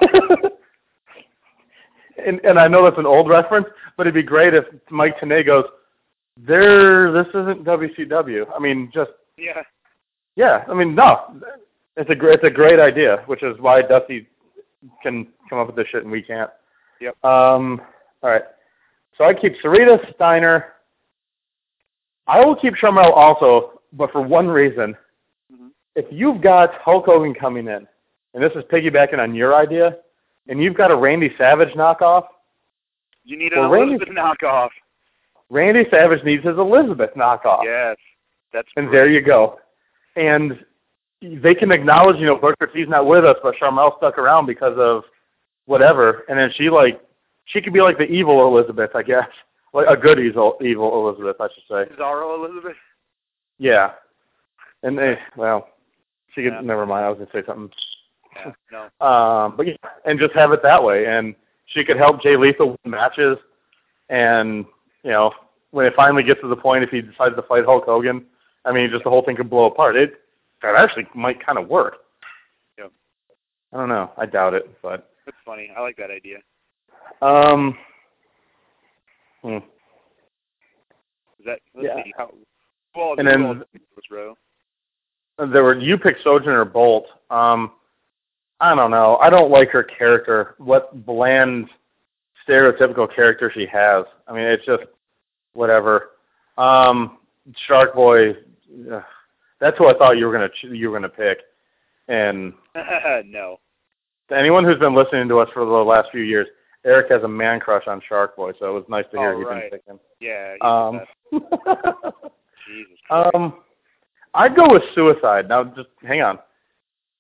and and I know that's an old reference, but it'd be great if Mike Tenay goes, "There, this isn't W C W." I mean, just yeah, yeah. I mean, no, it's a great, it's a great idea, which is why Dusty can come up with this shit and we can't. Yep. Um. All right. So I keep Sarita, Steiner. I will keep Sharmell also, but for one reason. Mm-hmm. If you've got Hulk Hogan coming in, and this is piggybacking on your idea, and you've got a Randy Savage knockoff, you need an well, Elizabeth Randy, knockoff. Randy Savage needs his Elizabeth knockoff. Yes, that's and great. There you go. And they can acknowledge, you know, Booker T's not with us, but Sharmell stuck around because of whatever, and then she like she could be like the evil Elizabeth, I guess. Like a good evil, evil Elizabeth, I should say. Bizarro Elizabeth? Yeah. And they, well, she could, yeah. never mind, I was going to say something. Yeah, no. Um, but yeah, and just have it that way. And she could help Jay Lethal win matches. And, you know, when it finally gets to the point, if he decides to fight Hulk Hogan, I mean, just the whole thing could blow apart. It, that actually might kind of work. Yep. I don't know. I doubt it, but. That's funny. I like that idea. Um, Hmm. Is that, let's yeah. see, how, well, and then this row? There were, you picked Sojourner Bolt. Um, I don't know. I don't like her character, what bland, stereotypical character she has. I mean, it's just whatever. Um, Shark Boy, ugh, that's who I thought you were gonna you were gonna pick. And no. To anyone who's been listening to us for the last few years, Eric has a man crush on Shark Boy, so it was nice to hear oh, you right. didn't pick him. Yeah. Um, Jesus Christ. um, I'd go with Suicide. Now, just hang on.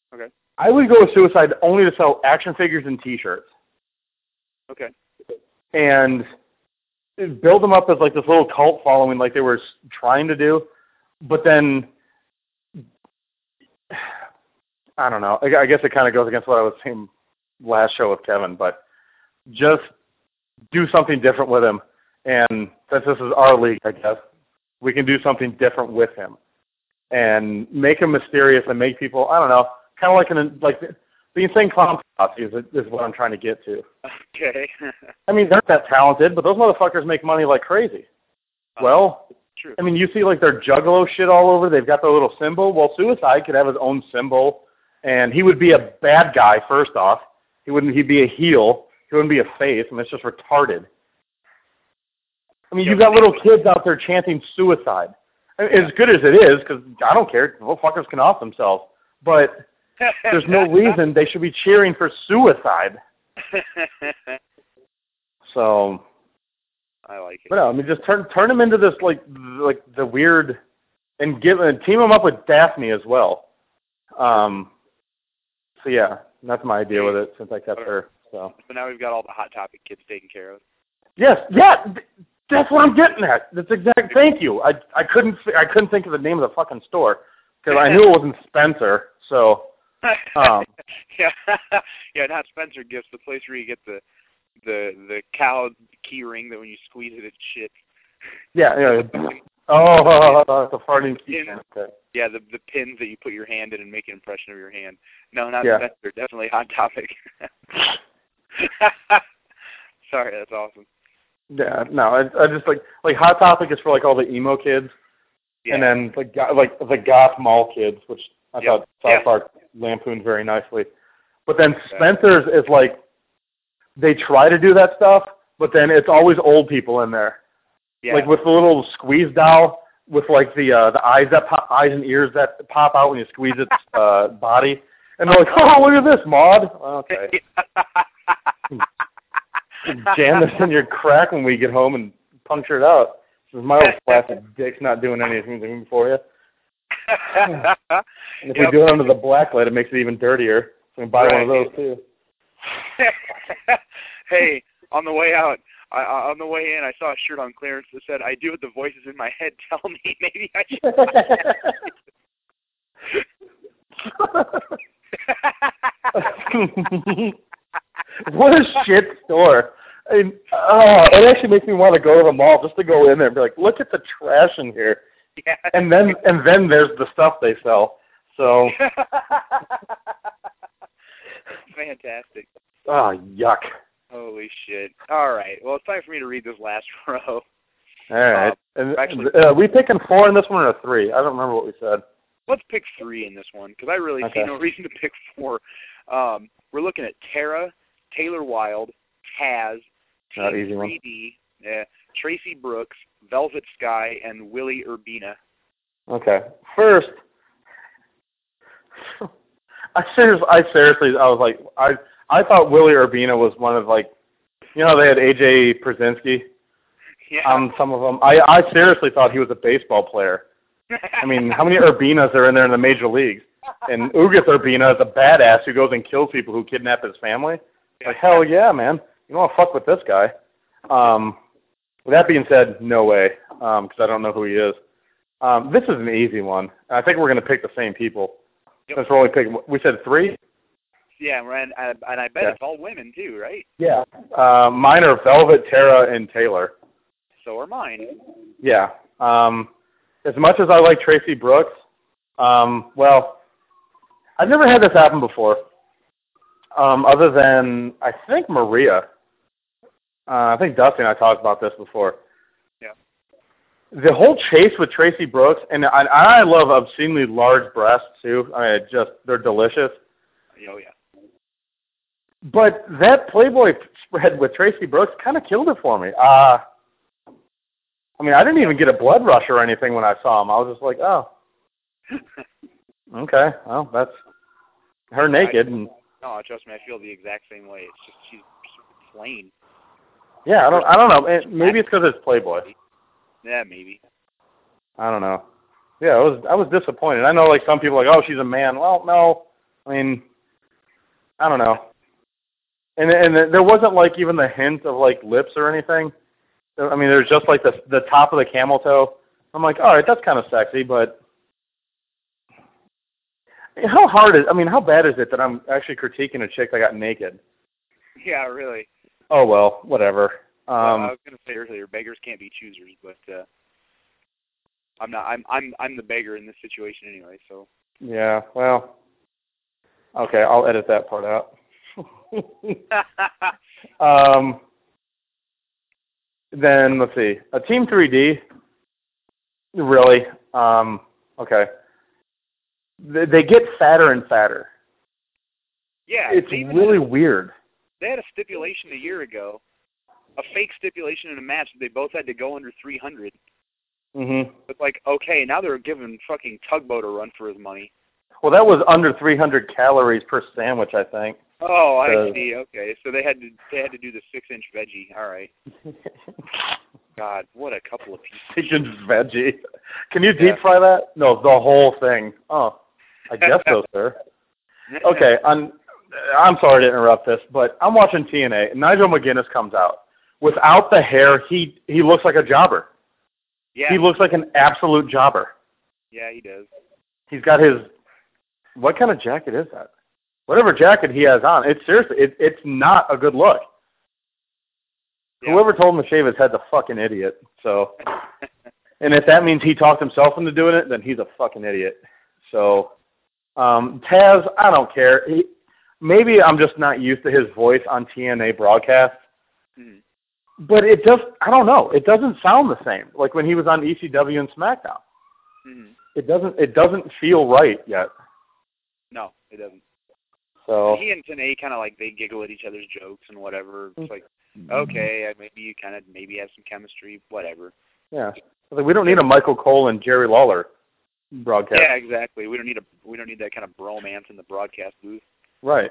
Okay. I would go with suicide only to sell action figures and T-shirts. Okay. And build them up as like this little cult following, like they were trying to do, but then I don't know. I, I guess it kind of goes against what I was saying last show with Kevin, but just do something different with him. And since this is our league, I guess we can do something different with him and make him mysterious and make people, I don't know, kind of like an like the Insane Clown Posse is, is what I'm trying to get to. Okay. I mean, they're not that talented, but those motherfuckers make money like crazy. Uh, well, true. I mean, you see like their Juggalo shit all over. They've got their little symbol. Well, Suicide could have his own symbol, and he would be a bad guy first off. He wouldn't. He'd be a heel. He wouldn't be a face. I mean, it's just retarded. I mean, you've got little kids out there chanting suicide. I mean, as good as it is, because I don't care. Little fuckers can off themselves. But there's no reason they should be cheering for suicide. So, I like it. But no, I mean, just turn turn him into this like like the weird, and give and team him up with Daphne as well. Um. So yeah, that's my idea with it since I kept her. So. So now we've got all the Hot Topic kids taken care of. Yes. Yeah. That's what I'm getting at. That's exact. Thank you. I I couldn't I couldn't think of the name of the fucking store because I knew it wasn't Spencer. So. Um, yeah, yeah, not Spencer Gifts, the place where you get the the the cow key ring that when you squeeze it, it shit. Yeah, yeah. Oh, the farting key. Okay. Yeah, the the pins that you put your hand in and make an impression of your hand. No, not yeah. Spencer. Definitely Hot Topic. Sorry, that's awesome. Yeah, no, I, I just like like Hot Topic is for like all the emo kids, yeah. And then like like the goth mall kids, which I yep. thought South yeah. Park lampooned very nicely. But then Spencer's is like they try to do that stuff, but then it's always old people in there, yeah. like with the little squeeze doll with like the uh, the eyes that pop, eyes and ears that pop out when you squeeze its uh, body, and they're like, oh, look at this, Maud. Okay. Jam this in your crack when we get home and puncture it out. This is my old plastic dick's not doing anything for you. And if yep. we do it under the black light, it makes it even dirtier. So we can buy right. one of those too. Hey, on the way out, I, uh, on the way in, I saw a shirt on clearance that said, "I do what the voices in my head tell me." Maybe I should. What a shit store. I mean, oh, it actually makes me want to go to the mall just to go in there and be like, look at the trash in here. Yeah. And then and then there's the stuff they sell. So fantastic. Oh, yuck. Holy shit. All right. Well, it's time for me to read this last row. All right. Uh, and, actually, uh, we picking four in this one or three? I don't remember what we said. Let's pick three in this one because I really okay. see no reason to pick four. Um, we're looking at Tara, Taylor Wilde, Taz, Team three D, uh, Tracy Brooks, Velvet Sky, and Willie Urbina. Okay. First, I seriously, I seriously, I was like, I, I thought Willie Urbina was one of like, you know, they had A J Przinsky. Yeah. Um, some of them. I, I seriously thought he was a baseball player. I mean, how many Urbinas are in there in the major leagues? And Ugas Urbina is a badass who goes and kills people who kidnap his family. Like, hell yeah, man. You don't want to fuck with this guy. Um, with that being said, no way, because um, I don't know who he is. Um, this is an easy one. I think we're going to pick the same people. Yep. Since we're only picking, we said three? Yeah, and, and I bet yeah. it's all women too, right? Yeah. Uh, mine are Velvet, Tara, and Taylor. So are mine. Yeah. Um, as much as I like Tracy Brooks, um, well, I've never had this happen before, um, other than, I think, Maria. Uh, I think Dusty and I talked about this before. Yeah. The whole chase with Tracy Brooks, and I, I love obscenely large breasts, too. I mean, it just, they're delicious. Oh, yeah. But that Playboy spread with Tracy Brooks kind of killed it for me. Uh, I mean, I didn't even get a blood rush or anything when I saw him. I was just like, oh. Okay, well, that's her naked. And no, trust me, I feel the exact same way. It's just she's plain. Yeah, I don't, I don't know. Maybe it's because it's Playboy. Yeah, maybe. I don't know. Yeah, I was, I was disappointed. I know, like some people, are like, oh, she's a man. Well, no, I mean, I don't know. And and there wasn't like even the hint of like lips or anything. I mean, there's just like the the top of the camel toe. I'm like, all right, that's kind of sexy, but how hard is? I mean, how bad is it that I'm actually critiquing a chick that got naked? Yeah, really. Oh well, whatever. Um, well, I was gonna say earlier, beggars can't be choosers, but uh, I'm not. I'm I'm I'm the beggar in this situation anyway. So. Yeah. Well. Okay, I'll edit that part out. um. Then let's see. A Team three D. Really? Um. Okay. They, they get fatter and fatter. Yeah. It's really weird. They had a stipulation a year ago, a fake stipulation in a match that they both had to go under three hundred. Mm-hmm. It's like, okay, now they're giving fucking Tugboat a run for his money. Well, that was under three hundred calories per sandwich, I think. Oh, I see. Okay, so they had to they had to do the six-inch veggie. All right. God, what a couple of pieces. Six-inch veggie. Can you deep fry that? No, the whole thing. Oh, I guess so, sir. Okay, I'm, I'm sorry to interrupt this, but I'm watching T N A, and Nigel McGuinness comes out. Without the hair, he he looks like a jobber. Yeah. He looks like an absolute jobber. Yeah, he does. He's got his, what kind of jacket is that? Whatever jacket he has on, it's seriously, it, it's not a good look. Yeah. Whoever told him to shave his head's a fucking idiot. So, and if that means he talked himself into doing it, then he's a fucking idiot. So, um, Taz, I don't care. He, maybe I'm just not used to his voice on T N A broadcasts. Mm. But it just, I don't know. It doesn't sound the same. Like when he was on E C W and SmackDown. Mm. It doesn't, it doesn't feel right yet. No, it doesn't. So and he and Tenay kind of like they giggle at each other's jokes and whatever. It's like, okay, maybe you kind of maybe have some chemistry, whatever. Yeah, like, we don't need a Michael Cole and Jerry Lawler broadcast. Yeah, exactly. We don't need a we don't need that kind of bromance in the broadcast booth. Right.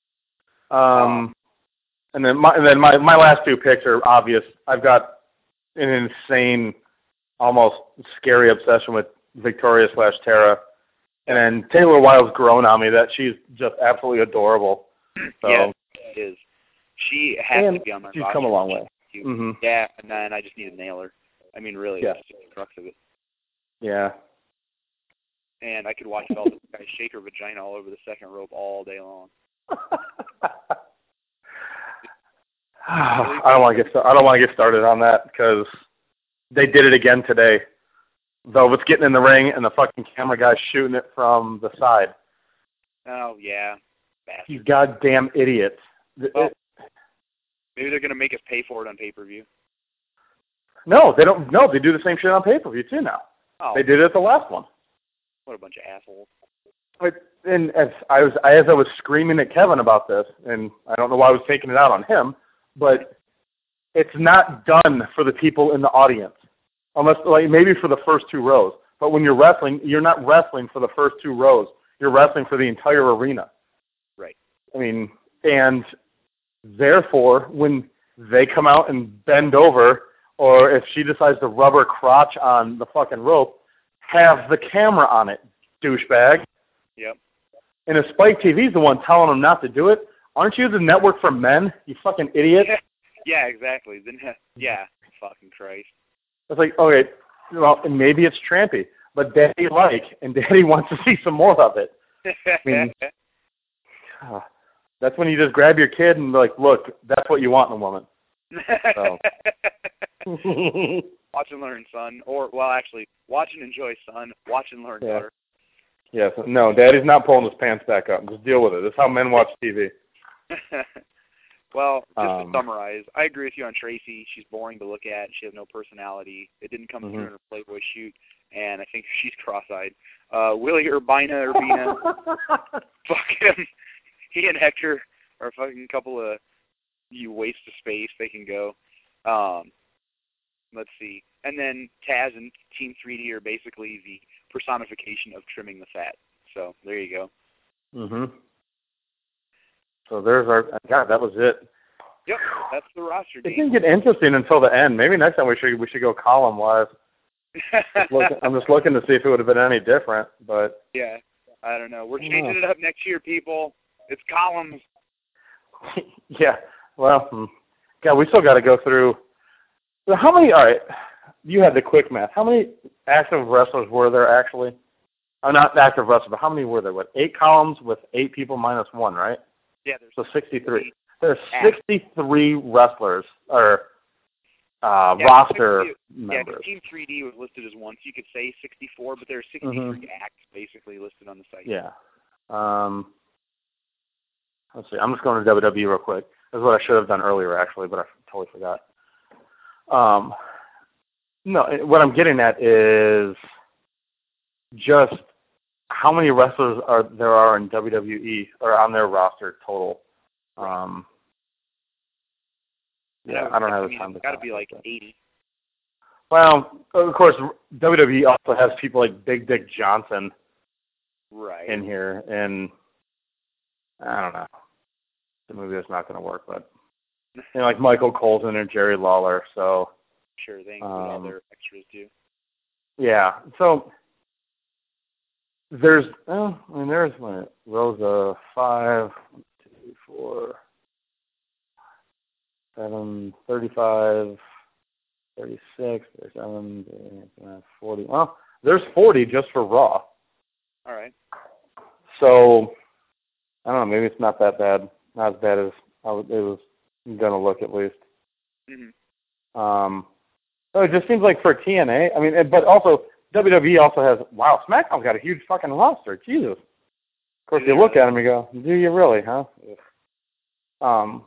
Um, and then my and then my my last two picks are obvious. I've got an insane, almost scary obsession with Victoria slash Tara. And then Taylor Wilde's grown on me that she's just absolutely adorable. So. Yeah, she is. She has and to be on my she's roster. She's come a long way. Mm-hmm. Yeah, and then I just need to nail her. I mean, really, yeah. that's just the crux of it. Yeah. And I could watch Velvet Sky shake her vagina all over the second rope all day long. I don't want to get I don't want to get started on that because they did it again today. Velvet's getting in the ring, and the fucking camera guy's shooting it from the side. Oh, yeah. Bastard. You goddamn idiots. Well, maybe they're going to make us pay for it on pay-per-view. No, they don't. No, they do the same shit on pay-per-view, too, now. Oh. They did it at the last one. What a bunch of assholes. And as I was, as I was screaming at Kevin about this, and I don't know why I was taking it out on him, but it's not done for the people in the audience. Unless, like, maybe for the first two rows. But when you're wrestling, you're not wrestling for the first two rows. You're wrestling for the entire arena. Right. I mean, and therefore, when they come out and bend over, or if she decides to rub her crotch on the fucking rope, have the camera on it, douchebag. Yep. And if Spike T V's the one telling them not to do it, aren't you the network for men, you fucking idiot? Yeah, yeah exactly. Then, yeah, fucking Christ. It's like, okay, well, maybe it's trampy, but Daddy like, and Daddy wants to see some more of it. I mean, uh, that's when you just grab your kid and be like, look, that's what you want in a woman. So. Watch and learn, son. Or, well, actually, watch and enjoy, son. Watch and learn, yeah. daughter. Yes, no, Daddy's not pulling his pants back up. Just deal with it. That's how men watch T V. Well, just um, to summarize, I agree with you on Tracy. She's boring to look at. She has no personality. It didn't come mm-hmm. through in her Playboy shoot, and I think she's cross-eyed. Uh, Willie Urbina, Urbina, fuck him. He and Hector are a fucking couple of you waste of space. They can go. Um, let's see. And then Taz and Team three D are basically the personification of trimming the fat. So there you go. Mhm. So there's our. God, that was it. Yep, that's the roster. It didn't get interesting until the end. Maybe next time we should we should go column wise. Just looking, I'm just looking to see if it would have been any different, but yeah. I don't know. We're changing it up next year, people. It's columns. Yeah. Well, hmm. God, we still got to go through. How many? All right. You had the quick math. How many active wrestlers were there actually? Oh, not active wrestlers, but how many were there? What, eight columns with eight people minus one, right? Yeah, there's so sixty-three. There's sixty-three wrestlers or uh, yeah, roster members. Yeah, Team three D was listed as one, so you could say sixty-four, but there are sixty-three mm-hmm. acts basically listed on the site. Yeah. Um, let's see. I'm just going to W W E real quick. That's what I should have done earlier, actually, but I totally forgot. Um, no, what I'm getting at is just how many wrestlers are there are in W W E or on their roster total. Um, yeah, I don't have the time to. It's got to be like eighty. Well, of course, W W E also has people like Big Dick Johnson, right, in here, and I don't know. The movie that's not going to work, but you know, like Michael Colton and Jerry Lawler. So sure, they include um, all their extras too. Yeah, so. There's, oh, I mean, there's my rows of five, one, two, four, seven, thirty-five, thirty-six, thirty-seven, forty. Well, there's forty just for Raw. All right. So, I don't know, maybe it's not that bad. Not as bad as I was, it was going to look, at least. Mm-hmm. Um, so it just seems like for T N A, I mean, but also, W W E also has, wow, SmackDown's got a huge fucking roster. Jesus. Of course, you look at them and you go, do you really, huh? Um,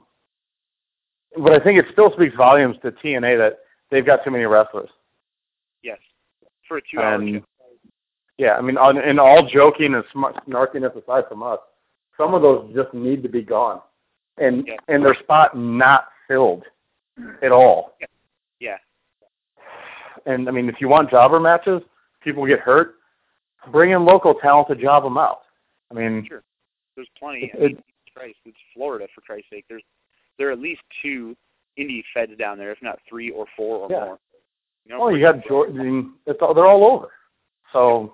but I think it still speaks volumes to T N A that they've got too many wrestlers. Yes. For a two-hour and, show. Yeah, I mean, on, and all joking and smart, snarkiness aside from us, some of those just need to be gone. And, yes. and their spot not filled at all. Yeah. yeah. And, I mean, if you want jobber matches, people get hurt, bring in local talent to job them out. I mean, sure. There's plenty. It, I mean, Christ, it's Florida, for Christ's sake. There's there are at least two indie feds down there, if not three or four or yeah. more. You know, well, you got Jordan. It's all, they're all over. So,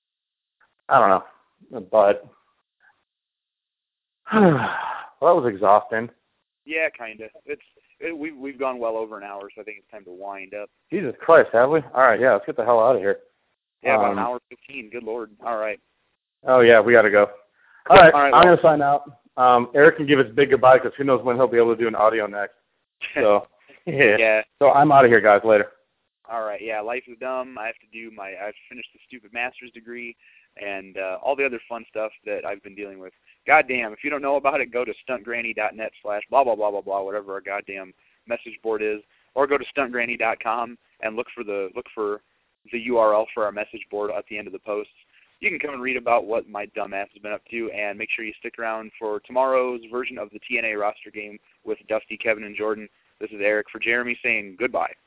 I don't know. But, well, that was exhausting. Yeah, kind of. It's it, we've we've gone well over an hour, so I think it's time to wind up. Jesus Christ, have we? All right, yeah, let's get the hell out of here. Yeah, about um, an hour fifteen. Good Lord. All right. Oh yeah, we got to go. All right, All right I'm well, gonna sign out. Um, Eric can give us big goodbye because who knows when he'll be able to do an audio next. So yeah. yeah. So I'm out of here, guys. Later. All right. Yeah, life is dumb. I have to do my. I've finished the stupid master's degree and uh, all the other fun stuff that I've been dealing with. Goddamn, if you don't know about it, go to stuntgranny.net slash blah, blah, blah, blah, blah, whatever our goddamn message board is, or go to stunt granny dot com and look for the look for the U R L for our message board at the end of the posts. You can come and read about what my dumb ass has been up to, and make sure you stick around for tomorrow's version of the T N A roster game with Dusty, Kevin, and Jordan. This is Eric for Jeremy saying goodbye.